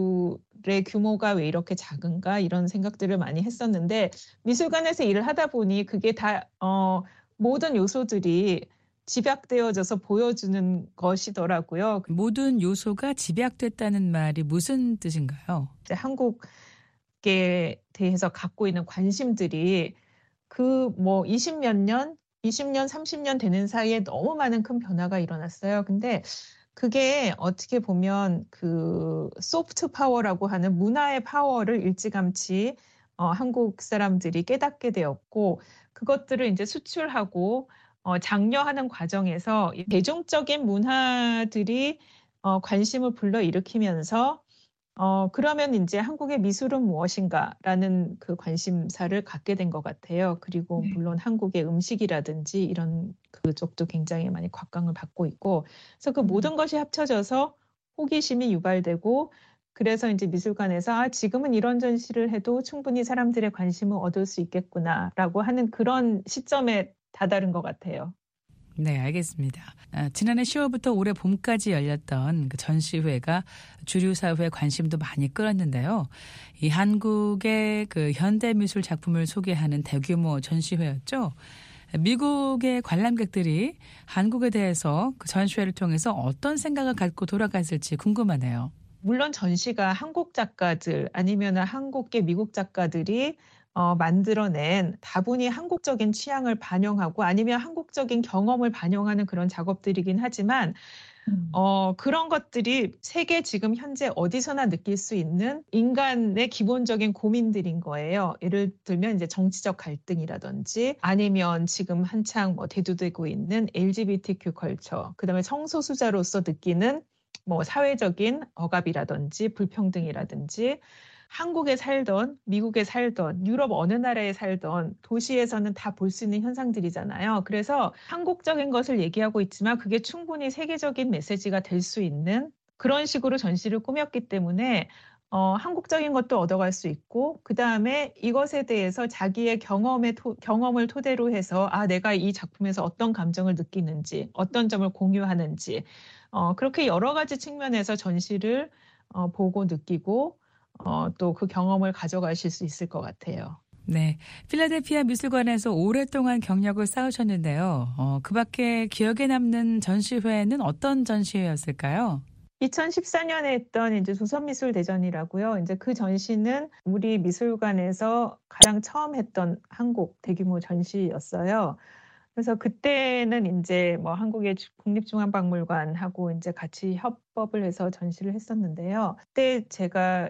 미술의 규모가 왜 이렇게 작은가 이런 생각들을 많이 했었는데 미술관에서 일을 하다 보니 그게 다 어, 모든 요소들이 집약되어져서 보여주는 것이더라고요. 모든 요소가 집약됐다는 말이 무슨 뜻인가요? 이제 한국에 대해서 갖고 있는 관심들이 그 뭐 이십몇 년, 이십 년, 삼십 년 되는 사이에 너무 많은 큰 변화가 일어났어요. 근데 그게 어떻게 보면 그 소프트 파워라고 하는 문화의 파워를 일찌감치 어, 한국 사람들이 깨닫게 되었고 그것들을 이제 수출하고 어, 장려하는 과정에서 대중적인 문화들이 어, 관심을 불러일으키면서 어, 그러면 이제 한국의 미술은 무엇인가라는 그 관심사를 갖게 된 것 같아요. 그리고 네. 물론 한국의 음식이라든지 이런 그쪽도 굉장히 많이 곽광을 받고 있고, 그래서 그 음. 모든 것이 합쳐져서 호기심이 유발되고, 그래서 이제 미술관에서 아, 지금은 이런 전시를 해도 충분히 사람들의 관심을 얻을 수 있겠구나라고 하는 그런 시점에 다다른 것 같아요. 네, 알겠습니다. 아, 지난해 시월부터 올해 봄까지 열렸던 그 전시회가 주류 사회의 관심도 많이 끌었는데요. 이 한국의 그 현대 미술 작품을 소개하는 대규모 전시회였죠. 미국의 관람객들이 한국에 대해서 그 전시회를 통해서 어떤 생각을 갖고 돌아갔을지 궁금하네요. 물론 전시가 한국 작가들 아니면 한국계 미국 작가들이 어, 만들어낸 다분히 한국적인 취향을 반영하고 아니면 한국적인 경험을 반영하는 그런 작업들이긴 하지만 음. 어, 그런 것들이 세계 지금 현재 어디서나 느낄 수 있는 인간의 기본적인 고민들인 거예요. 예를 들면 이제 정치적 갈등이라든지 아니면 지금 한창 뭐 대두되고 있는 엘지비티큐 컬처, 그다음에 성소수자로서 느끼는 뭐 사회적인 억압이라든지 불평등이라든지 한국에 살던 미국에 살던 유럽 어느 나라에 살던 도시에서는 다 볼 수 있는 현상들이잖아요. 그래서 한국적인 것을 얘기하고 있지만 그게 충분히 세계적인 메시지가 될 수 있는 그런 식으로 전시를 꾸몄기 때문에 어, 한국적인 것도 얻어갈 수 있고 그다음에 이것에 대해서 자기의 경험의 토, 경험을 토대로 해서 아 내가 이 작품에서 어떤 감정을 느끼는지 어떤 점을 공유하는지 어, 그렇게 여러 가지 측면에서 전시를 어, 보고 느끼고 어, 또 그 경험을 가져가실 수 있을 것 같아요. 네, 필라델피아 미술관에서 오랫동안 경력을 쌓으셨는데요. 어, 그 밖에 기억에 남는 전시회는 어떤 전시회였을까요? 이천십사 년에 했던 이제 조선미술대전이라고요. 이제 그 전시는 우리 미술관에서 가장 처음 했던 한국 대규모 전시였어요. 그래서 그때는 이제 뭐 한국의 국립중앙박물관하고 이제 같이 협업을 해서 전시를 했었는데요. 그때 제가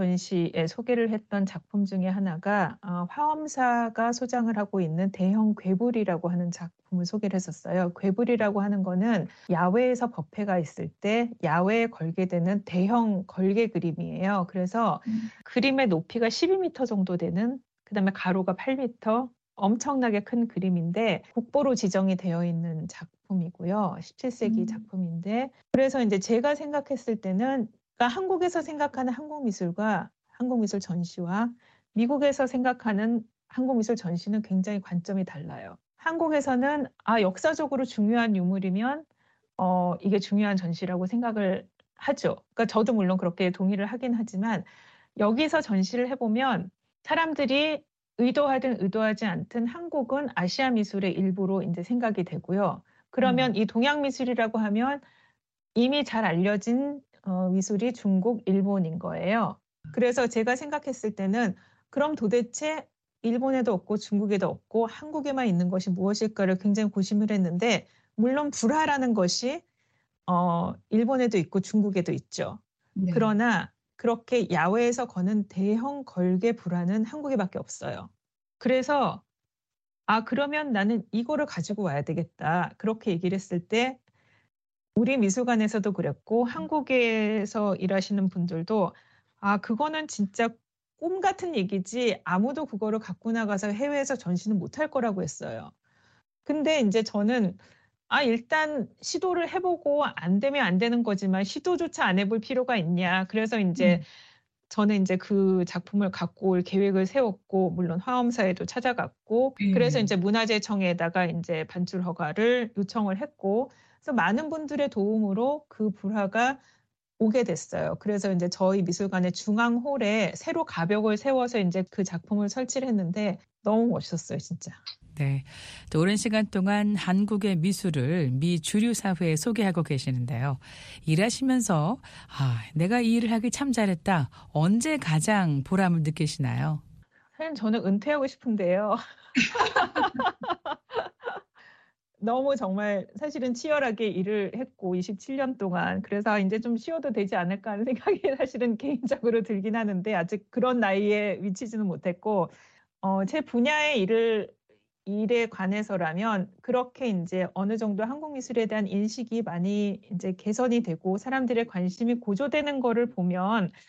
전시에 소개를 했던 작품 중에 하나가 어, 화엄사가 소장을 하고 있는 대형 괴불이라고 하는 작품을 소개를 했었어요. 괴불이라고 하는 거는 야외에서 법회가 있을 때 야외에 걸게 되는 대형 걸개 그림이에요. 그래서 음. 그림의 높이가 십이 미터 정도 되는 그다음에 가로가 팔 미터 엄청나게 큰 그림인데 국보로 지정이 되어 있는 작품이고요. 십칠 세기 음. 작품인데 그래서 이제 제가 생각했을 때는 그러니까 한국에서 생각하는 한국미술과 한국미술 전시와 미국에서 생각하는 한국미술 전시는 굉장히 관점이 달라요. 한국에서는 아 역사적으로 중요한 유물이면 어, 이게 중요한 전시라고 생각을 하죠. 그러니까 저도 물론 그렇게 동의를 하긴 하지만 여기서 전시를 해보면 사람들이 의도하든 의도하지 않든 한국은 아시아 미술의 일부로 이제 생각이 되고요. 그러면 음. 이 동양 미술이라고 하면 이미 잘 알려진 어, 미술이 중국, 일본인 거예요. 그래서 제가 생각했을 때는 그럼 도대체 일본에도 없고 중국에도 없고 한국에만 있는 것이 무엇일까를 굉장히 고심을 했는데 물론 불화라는 것이 어, 일본에도 있고 중국에도 있죠. 네. 그러나 그렇게 야외에서 거는 대형 걸개 불화는 한국에밖에 없어요. 그래서 아 그러면 나는 이거를 가지고 와야 되겠다. 그렇게 얘기를 했을 때 우리 미술관에서도 그랬고 한국에서 일하시는 분들도 아 그거는 진짜 꿈 같은 얘기지 아무도 그거를 갖고 나가서 해외에서 전시는 못할 거라고 했어요. 근데 이제 저는 아 일단 시도를 해보고 안 되면 안 되는 거지만 시도조차 안 해볼 필요가 있냐. 그래서 이제 음. 저는 이제 그 작품을 갖고 올 계획을 세웠고 물론 화엄사에도 찾아갔고 음. 그래서 이제 문화재청에다가 이제 반출 허가를 요청을 했고 그래서 많은 분들의 도움으로 그 불화가 오게 됐어요. 그래서 이제 저희 미술관의 중앙홀에 새로 가벽을 세워서 이제 그 작품을 설치를 했는데 너무 멋있었어요, 진짜. 네, 또 오랜 시간 동안 한국의 미술을 미 주류 사회에 소개하고 계시는데요. 일하시면서 아, 내가 이 일을 하기 참 잘했다. 언제 가장 보람을 느끼시나요? 사실 저는 은퇴하고 싶은데요. 너무 정말 사실은 치열하게 일을 했고 이십칠 년 동안 그래서 이제 좀 쉬어도 되지 않을까 하는 생각이 사실은 개인적으로 들긴 하는데 아직 그런 나이에 미치지는 못했고 어, 제 분야의 일을 일에 관해서라면 그렇게 이제 어느 정도 한국 미술에 대한 인식이 많이 이제 개선이 되고 사람들의 관심이 고조되는 거를 보면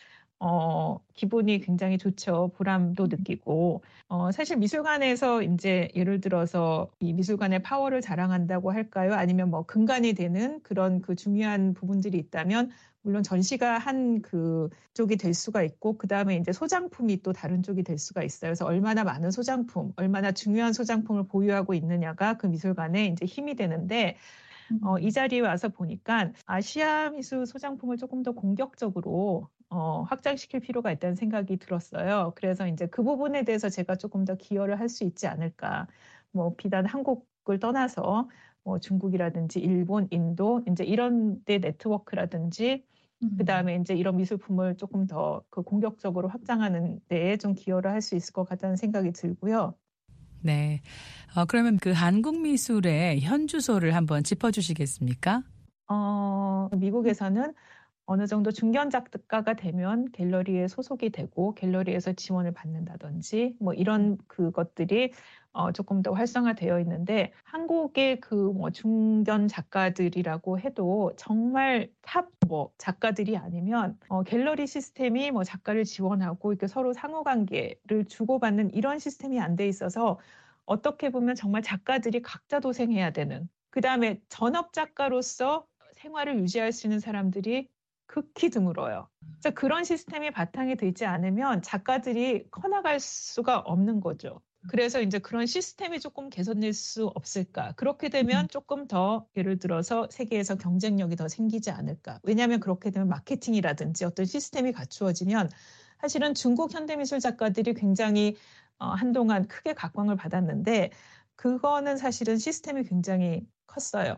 어, 기분이 굉장히 좋죠. 보람도 느끼고. 어, 사실 미술관에서 이제 예를 들어서 이 미술관의 파워를 자랑한다고 할까요? 아니면 뭐 근간이 되는 그런 그 중요한 부분들이 있다면 물론 전시가 한 그 쪽이 될 수가 있고, 그 다음에 이제 소장품이 또 다른 쪽이 될 수가 있어요. 그래서 얼마나 많은 소장품, 얼마나 중요한 소장품을 보유하고 있느냐가 그 미술관에 이제 힘이 되는데, 어, 이 자리에 와서 보니까 아시아 미술 소장품을 조금 더 공격적으로 어, 확장시킬 필요가 있다는 생각이 들었어요. 그래서 이제 그 부분에 대해서 제가 조금 더 기여를 할 수 있지 않을까. 뭐 비단 한국을 떠나서 뭐 중국이라든지 일본, 인도 이제 이런 데 네트워크라든지 음. 그 다음에 이제 이런 미술품을 조금 더 그 공격적으로 확장하는 데에 좀 기여를 할 수 있을 것 같다는 생각이 들고요. 네. 어, 그러면 그 한국 미술의 현주소를 한번 짚어주시겠습니까? 어, 미국에서는 어느 정도 중견 작가가 되면 갤러리에 소속이 되고 갤러리에서 지원을 받는다든지 뭐 이런 그것들이 어, 조금 더 활성화되어 있는데, 한국의 그 뭐 중견 작가들이라고 해도 정말 탑 뭐 작가들이 아니면 어, 갤러리 시스템이 뭐 작가를 지원하고 이렇게 서로 상호관계를 주고받는 이런 시스템이 안 돼 있어서 어떻게 보면 정말 작가들이 각자 도생해야 되는, 그 다음에 전업 작가로서 생활을 유지할 수 있는 사람들이 극히 드물어요. 그래서 그런 시스템이 바탕이 되지 않으면 작가들이 커나갈 수가 없는 거죠. 그래서 이제 그런 시스템이 조금 개선될 수 없을까. 그렇게 되면 조금 더 예를 들어서 세계에서 경쟁력이 더 생기지 않을까. 왜냐하면 그렇게 되면 마케팅이라든지 어떤 시스템이 갖추어지면 사실은 중국 현대미술 작가들이 굉장히 어, 한동안 크게 각광을 받았는데 그거는 사실은 시스템이 굉장히 컸어요.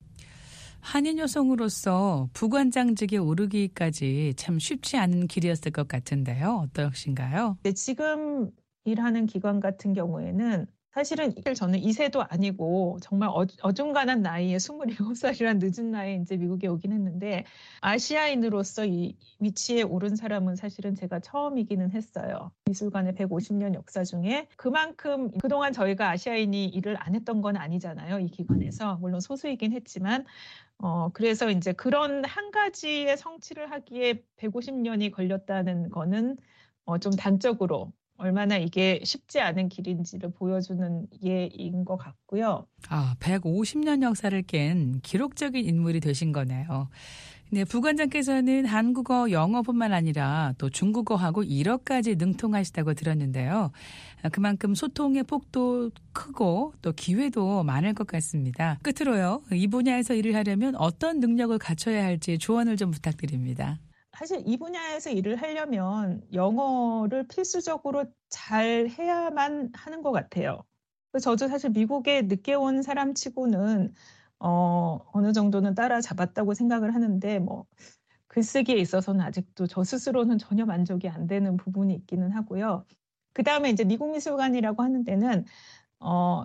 한인 여성으로서 부관장직에 오르기까지 참 쉽지 않은 길이었을 것 같은데요. 어떠신가요? 네, 지금 일하는 기관 같은 경우에는 사실은 저는 이 세도 아니고 정말 어중간한 나이에 스물일곱 살이란 늦은 나이에 이제 미국에 오긴 했는데, 아시아인으로서 이 위치에 오른 사람은 사실은 제가 처음이기는 했어요. 미술관의 백오십 년 역사 중에 그만큼 그동안 저희가 아시아인이 일을 안 했던 건 아니잖아요. 이 기관에서. 물론 소수이긴 했지만 어, 그래서 이제 그런 한 가지의 성취를 하기에 백오십 년이 걸렸다는 거는 어, 좀 단적으로 얼마나 이게 쉽지 않은 길인지를 보여주는 예인 것 같고요. 아, 백오십 년 역사를 깬 기록적인 인물이 되신 거네요. 네, 부관장께서는 한국어, 영어뿐만 아니라 또 중국어하고 일어까지 능통하시다고 들었는데요. 그만큼 소통의 폭도 크고 또 기회도 많을 것 같습니다. 끝으로요, 이 분야에서 일을 하려면 어떤 능력을 갖춰야 할지 조언을 좀 부탁드립니다. 사실 이 분야에서 일을 하려면 영어를 필수적으로 잘 해야만 하는 것 같아요. 저도 사실 미국에 늦게 온 사람 치고는 어, 어느 정도는 따라잡았다고 생각을 하는데, 뭐 글쓰기에 있어서는 아직도 저 스스로는 전혀 만족이 안 되는 부분이 있기는 하고요. 그 다음에 이제 미국 미술관이라고 하는 데는 어,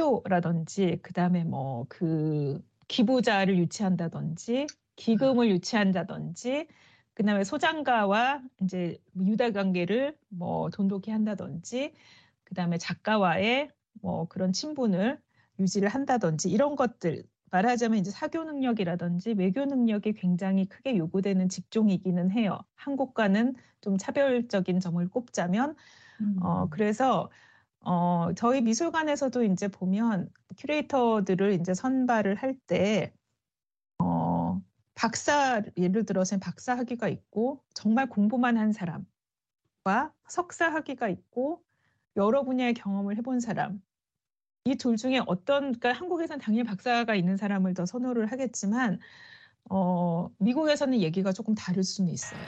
사교라든지 그 다음에 뭐 그 기부자를 유치한다든지 기금을 유치한다든지 그 다음에 소장가와 이제 유대 관계를 뭐 돈독히 한다든지 그 다음에 작가와의 뭐 그런 친분을 유지를 한다든지 이런 것들, 말하자면 이제 사교 능력이라든지 외교 능력이 굉장히 크게 요구되는 직종이기는 해요. 한국과는 좀 차별적인 점을 꼽자면 음. 어 그래서 어 저희 미술관에서도 이제 보면 큐레이터들을 이제 선발을 할 때 어 박사, 예를 들어서 박사 학위가 있고 정말 공부만 한 사람과 석사 학위가 있고 여러 분야의 경험을 해본 사람, 이 둘 중에 어떤, 그러니까 한국에서는 당연히 박사가 있는 사람을 더 선호를 하겠지만 어, 미국에서는 얘기가 조금 다를 수는 있어요.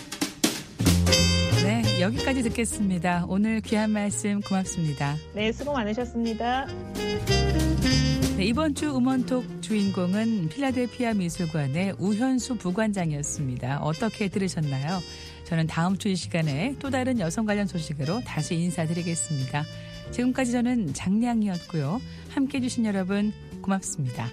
네, 여기까지 듣겠습니다. 오늘 귀한 말씀 고맙습니다. 네, 수고 많으셨습니다. 네, 이번 주 음원톡 주인공은 필라델피아 미술관의 우현수 부관장이었습니다. 어떻게 들으셨나요? 저는 다음 주 이 시간에 또 다른 여성 관련 소식으로 다시 인사드리겠습니다. 지금까지 저는 장량이었고요. 함께해 주신 여러분 고맙습니다.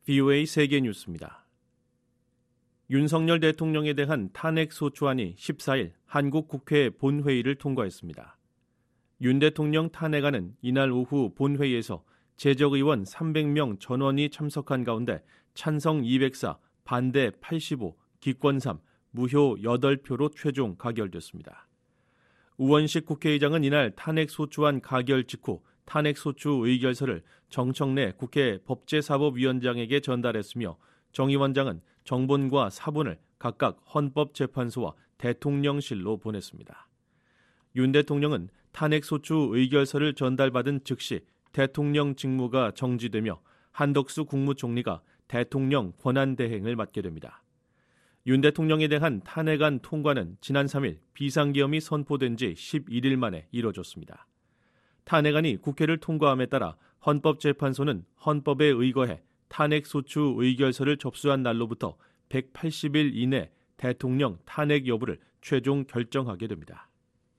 브이오에이 세계뉴스입니다. 윤석열 대통령에 대한 탄핵소추안이 십사일 한국 국회 본회의를 통과했습니다. 윤 대통령 탄핵안은 이날 오후 본회의에서 재적의원 삼백 명 전원이 참석한 가운데 찬성 이백사, 반대 팔십오, 기권 삼, 무효 여덟 표로 최종 가결됐습니다. 우원식 국회의장은 이날 탄핵소추안 가결 직후 탄핵소추 의결서를 정청래 국회 법제사법위원장에게 전달했으며 정 위원장은 정본과 사본을 각각 헌법재판소와 대통령실로 보냈습니다. 윤 대통령은 탄핵소추 의결서를 전달받은 즉시 대통령 직무가 정지되며 한덕수 국무총리가 대통령 권한대행을 맡게 됩니다. 윤 대통령에 대한 탄핵안 통과는 지난 삼일 비상계엄이 선포된 지 십일일 만에 이뤄졌습니다. 탄핵안이 국회를 통과함에 따라 헌법재판소는 헌법에 의거해 탄핵소추 의결서를 접수한 날로부터 백팔십 일 이내 대통령 탄핵 여부를 최종 결정하게 됩니다.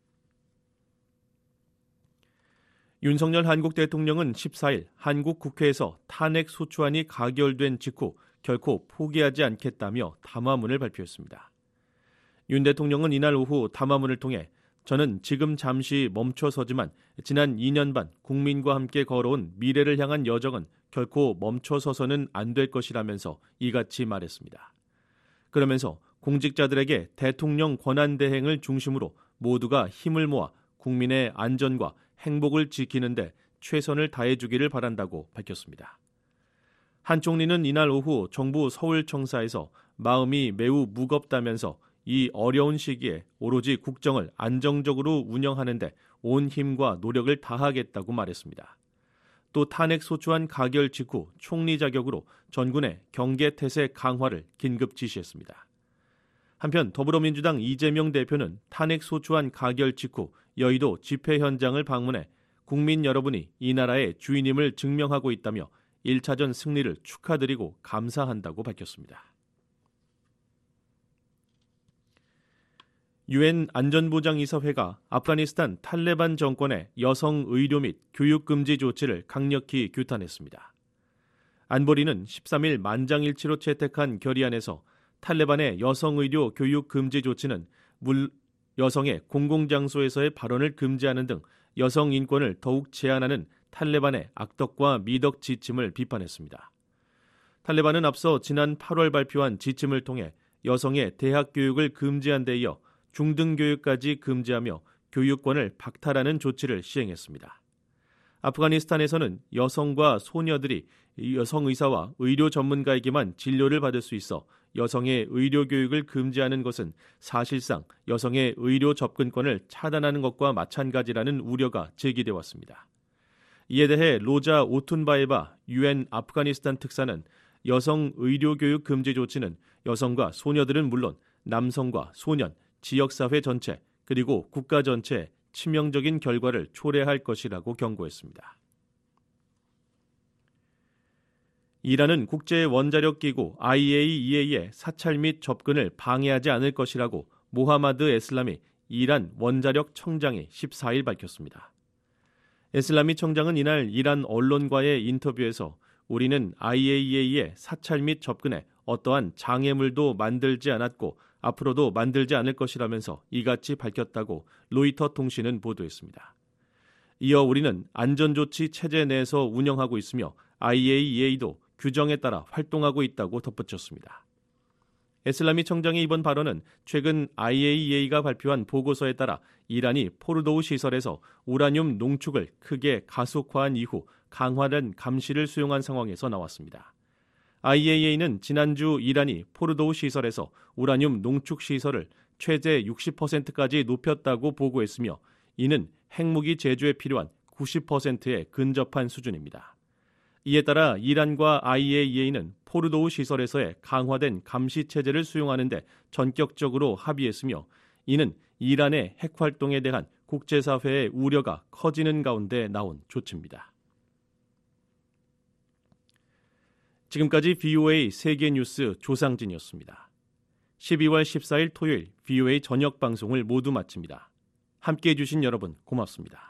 윤석열 한국 대통령은 십사일 한국 국회에서 탄핵소추안이 가결된 직후 결코 포기하지 않겠다며 담화문을 발표했습니다. 윤 대통령은 이날 오후 담화문을 통해 저는 지금 잠시 멈춰서지만 지난 이 년 반 국민과 함께 걸어온 미래를 향한 여정은 결코 멈춰서서는 안 될 것이라면서 이같이 말했습니다. 그러면서 공직자들에게 대통령 권한대행을 중심으로 모두가 힘을 모아 국민의 안전과 행복을 지키는 데 최선을 다해주기를 바란다고 밝혔습니다. 한 총리는 이날 오후 정부 서울청사에서 마음이 매우 무겁다면서 이 어려운 시기에 오로지 국정을 안정적으로 운영하는 데 온 힘과 노력을 다하겠다고 말했습니다. 또 탄핵소추안 가결 직후 총리 자격으로 전군의 경계태세 강화를 긴급 지시했습니다. 한편 더불어민주당 이재명 대표는 탄핵소추안 가결 직후 여의도 집회 현장을 방문해 국민 여러분이 이 나라의 주인임을 증명하고 있다며 일 차전 승리를 축하드리고 감사한다고 밝혔습니다. 유엔 안전보장이사회가 아프가니스탄 탈레반 정권의 여성 의료 및 교육 금지 조치를 강력히 규탄했습니다. 안보리는 십삼일 만장일치로 채택한 결의안에서 탈레반의 여성 의료 교육 금지 조치는 물, 여성의 공공장소에서의 발언을 금지하는 등 여성 인권을 더욱 제한하는 탈레반의 악덕과 미덕 지침을 비판했습니다. 탈레반은 앞서 지난 팔월 발표한 지침을 통해 여성의 대학 교육을 금지한 데 이어 중등교육까지 금지하며 교육권을 박탈하는 조치를 시행했습니다. 아프가니스탄에서는 여성과 소녀들이 여성 의사와 의료 전문가에게만 진료를 받을 수 있어 여성의 의료 교육을 금지하는 것은 사실상 여성의 의료 접근권을 차단하는 것과 마찬가지라는 우려가 제기돼 왔습니다. 이에 대해 로자 오툰바에바 유엔 아프가니스탄 특사는 여성 의료 교육 금지 조치는 여성과 소녀들은 물론 남성과 소년, 지역사회 전체 그리고 국가 전체에 치명적인 결과를 초래할 것이라고 경고했습니다. 이란은 국제원자력기구 아이에이이에이의 사찰 및 접근을 방해하지 않을 것이라고 모하마드 에슬라미 이란 원자력 청장이 십사일 밝혔습니다. 에슬라미 청장은 이날 이란 언론과의 인터뷰에서 우리는 아이에이이에이의 사찰 및 접근에 어떠한 장애물도 만들지 않았고 앞으로도 만들지 않을 것이라면서 이같이 밝혔다고 로이터 통신은 보도했습니다. 이어 우리는 안전조치 체제 내에서 운영하고 있으며 아이에이이에이도 규정에 따라 활동하고 있다고 덧붙였습니다. 에슬라미 청장의 이번 발언은 최근 아이에이이에이가 발표한 보고서에 따라 이란이 포르도우 시설에서 우라늄 농축을 크게 가속화한 이후 강화된 감시를 수용한 상황에서 나왔습니다. 아이에이이에이는 지난주 이란이 포르도우 시설에서 우라늄 농축 시설을 최대 육십 퍼센트까지 높였다고 보고했으며 이는 핵무기 제조에 필요한 구십 퍼센트에 근접한 수준입니다. 이에 따라 이란과 아이에이이에이는 포르도우 시설에서의 강화된 감시 체제를 수용하는 데 전격적으로 합의했으며 이는 이란의 핵활동에 대한 국제사회의 우려가 커지는 가운데 나온 조치입니다. 지금까지 브이오에이 세계뉴스 조상진이었습니다. 십이월 십사일 토요일 브이오에이 저녁 방송을 모두 마칩니다. 함께해 주신 여러분 고맙습니다.